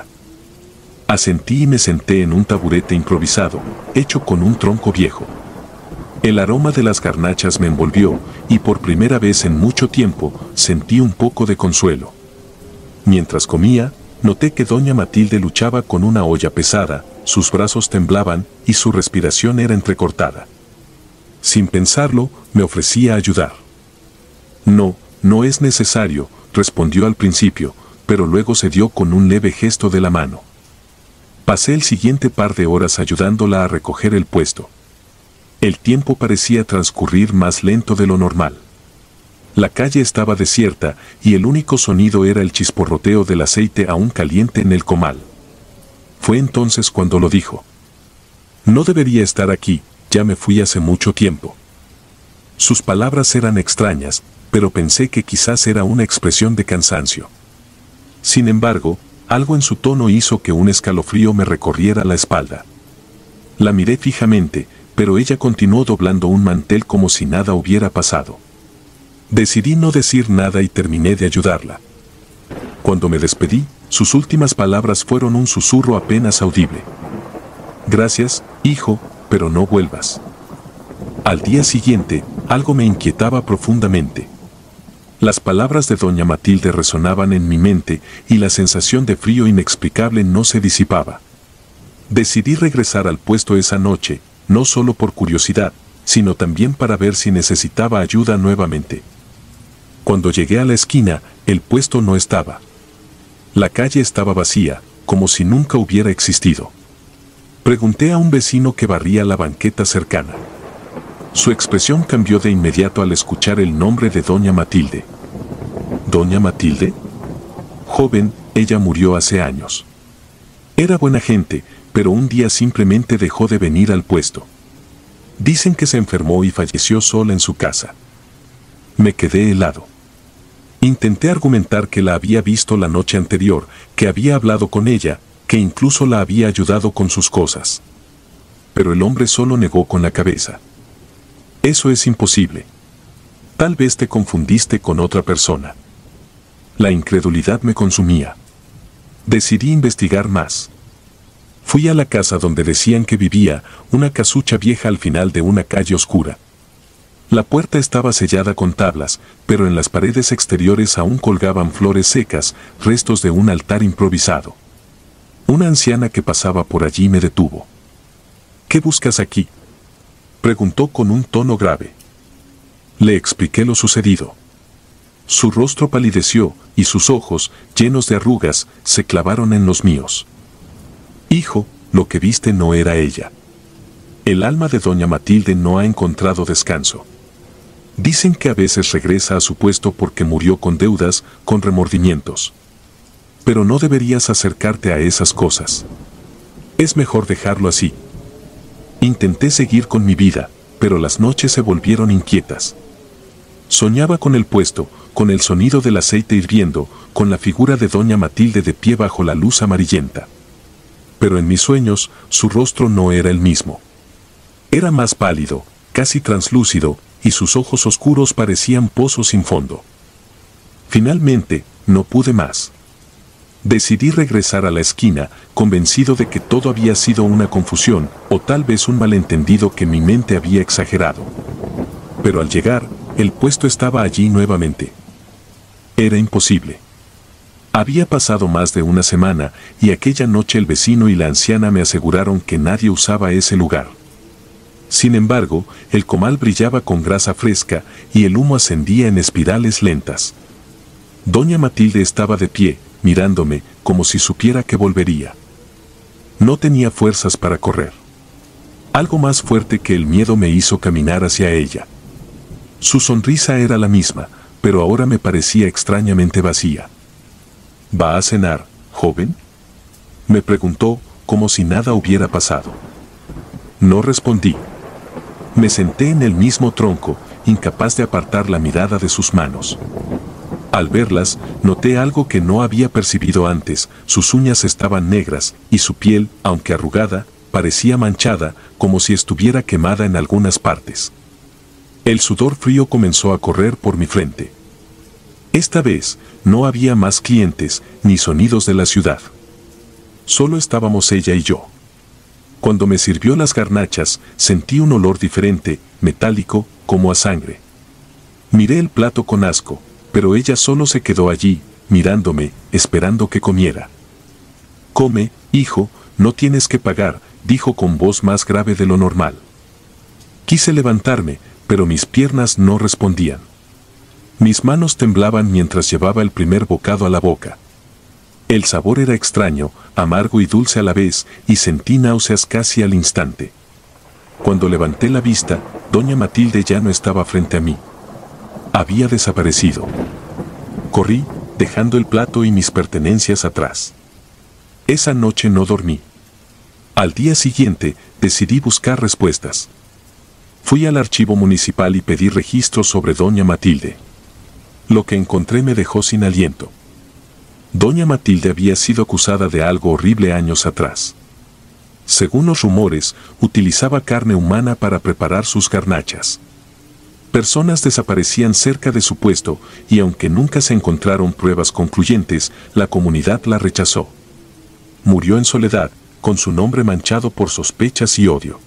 Asentí y me senté en un taburete improvisado, hecho con un tronco viejo. El aroma de las garnachas me envolvió, y por primera vez en mucho tiempo, sentí un poco de consuelo. Mientras comía, noté que doña Matilde luchaba con una olla pesada, sus brazos temblaban, y su respiración era entrecortada. Sin pensarlo, me ofrecí a ayudar. No, no es necesario, respondió al principio, pero luego cedió con un leve gesto de la mano. Pasé el siguiente par de horas ayudándola a recoger el puesto. El tiempo parecía transcurrir más lento de lo normal. La calle estaba desierta y el único sonido era el chisporroteo del aceite aún caliente en el comal. Fue entonces cuando lo dijo. No debería estar aquí, ya me fui hace mucho tiempo. Sus palabras eran extrañas, pero pensé que quizás era una expresión de cansancio. Sin embargo, algo en su tono hizo que un escalofrío me recorriera la espalda. La miré fijamente, pero ella continuó doblando un mantel como si nada hubiera pasado. Decidí no decir nada y terminé de ayudarla. Cuando me despedí, sus últimas palabras fueron un susurro apenas audible. Gracias, hijo, pero no vuelvas. Al día siguiente, algo me inquietaba profundamente. Las palabras de doña Matilde resonaban en mi mente y la sensación de frío inexplicable no se disipaba. Decidí regresar al puesto esa noche, no solo por curiosidad, sino también para ver si necesitaba ayuda nuevamente. Cuando llegué a la esquina, el puesto no estaba. La calle estaba vacía, como si nunca hubiera existido. Pregunté a un vecino que barría la banqueta cercana. Su expresión cambió de inmediato al escuchar el nombre de doña Matilde. ¿Doña Matilde? Joven, ella murió hace años. Era buena gente, pero un día simplemente dejó de venir al puesto. Dicen que se enfermó y falleció sola en su casa. Me quedé helado. Intenté argumentar que la había visto la noche anterior, que había hablado con ella, que incluso la había ayudado con sus cosas. Pero el hombre solo negó con la cabeza. Eso es imposible. Tal vez te confundiste con otra persona. La incredulidad me consumía. Decidí investigar más. Fui a la casa donde decían que vivía, una casucha vieja al final de una calle oscura. La puerta estaba sellada con tablas, pero en las paredes exteriores aún colgaban flores secas, restos de un altar improvisado. Una anciana que pasaba por allí me detuvo. ¿Qué buscas aquí?, preguntó con un tono grave. Le expliqué lo sucedido. Su rostro palideció y sus ojos, llenos de arrugas, se clavaron en los míos. Hijo, lo que viste no era ella. El alma de doña Matilde no ha encontrado descanso. Dicen que a veces regresa a su puesto porque murió con deudas, con remordimientos. Pero no deberías acercarte a esas cosas. Es mejor dejarlo así. Intenté seguir con mi vida, pero las noches se volvieron inquietas. Soñaba con el puesto, con el sonido del aceite hirviendo, con la figura de doña Matilde de pie bajo la luz amarillenta. Pero en mis sueños, su rostro no era el mismo. Era más pálido, casi translúcido, y sus ojos oscuros parecían pozos sin fondo. Finalmente, no pude más. Decidí regresar a la esquina, convencido de que todo había sido una confusión, o tal vez un malentendido que mi mente había exagerado. Pero al llegar, el puesto estaba allí nuevamente. Era imposible. Había pasado más de una semana, y aquella noche el vecino y la anciana me aseguraron que nadie usaba ese lugar. Sin embargo, el comal brillaba con grasa fresca, y el humo ascendía en espirales lentas. Doña Matilde estaba de pie, mirándome, como si supiera que volvería. No tenía fuerzas para correr. Algo más fuerte que el miedo me hizo caminar hacia ella. Su sonrisa era la misma, pero ahora me parecía extrañamente vacía. ¿Va a cenar, joven?, me preguntó, como si nada hubiera pasado. No respondí. Me senté en el mismo tronco, incapaz de apartar la mirada de sus manos. Al verlas, noté algo que no había percibido antes: sus uñas estaban negras, y su piel, aunque arrugada, parecía manchada, como si estuviera quemada en algunas partes. El sudor frío comenzó a correr por mi frente. Esta vez, no había más clientes, ni sonidos de la ciudad. Solo estábamos ella y yo. Cuando me sirvió las garnachas, sentí un olor diferente, metálico, como a sangre. Miré el plato con asco, pero ella solo se quedó allí, mirándome, esperando que comiera. «Come, hijo, no tienes que pagar», dijo con voz más grave de lo normal. Quise levantarme, pero mis piernas no respondían. Mis manos temblaban mientras llevaba el primer bocado a la boca. El sabor era extraño, amargo y dulce a la vez, y sentí náuseas casi al instante. Cuando levanté la vista, doña Matilde ya no estaba frente a mí. Había desaparecido. Corrí, dejando el plato y mis pertenencias atrás. Esa noche no dormí. Al día siguiente, decidí buscar respuestas. Fui al archivo municipal y pedí registro sobre doña Matilde. Lo que encontré me dejó sin aliento. Doña Matilde había sido acusada de algo horrible años atrás. Según los rumores, utilizaba carne humana para preparar sus garnachas. Personas desaparecían cerca de su puesto, y aunque nunca se encontraron pruebas concluyentes, la comunidad la rechazó. Murió en soledad, con su nombre manchado por sospechas y odio.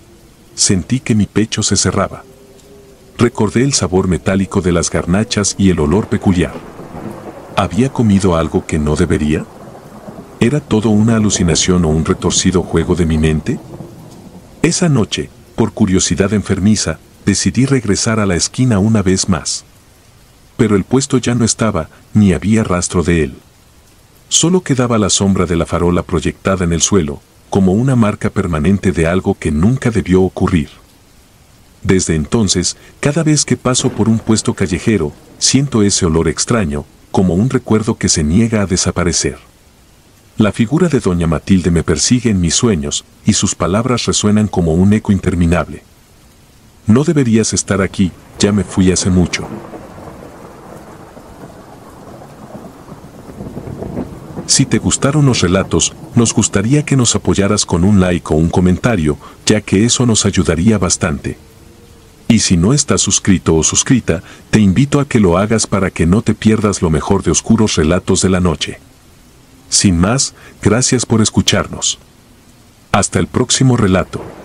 Sentí que mi pecho se cerraba. Recordé el sabor metálico de las garnachas y el olor peculiar. ¿Había comido algo que no debería? ¿Era todo una alucinación o un retorcido juego de mi mente? Esa noche, por curiosidad enfermiza, decidí regresar a la esquina una vez más. Pero el puesto ya no estaba, ni había rastro de él. Solo quedaba la sombra de la farola proyectada en el suelo, como una marca permanente de algo que nunca debió ocurrir. Desde entonces, cada vez que paso por un puesto callejero, siento ese olor extraño, como un recuerdo que se niega a desaparecer. La figura de doña Matilde me persigue en mis sueños, y sus palabras resuenan como un eco interminable. No deberías estar aquí, ya me fui hace mucho. Si te gustaron los relatos, nos gustaría que nos apoyaras con un like o un comentario, ya que eso nos ayudaría bastante. Y si no estás suscrito o suscrita, te invito a que lo hagas para que no te pierdas lo mejor de Oscuros Relatos de la Noche. Sin más, gracias por escucharnos. Hasta el próximo relato.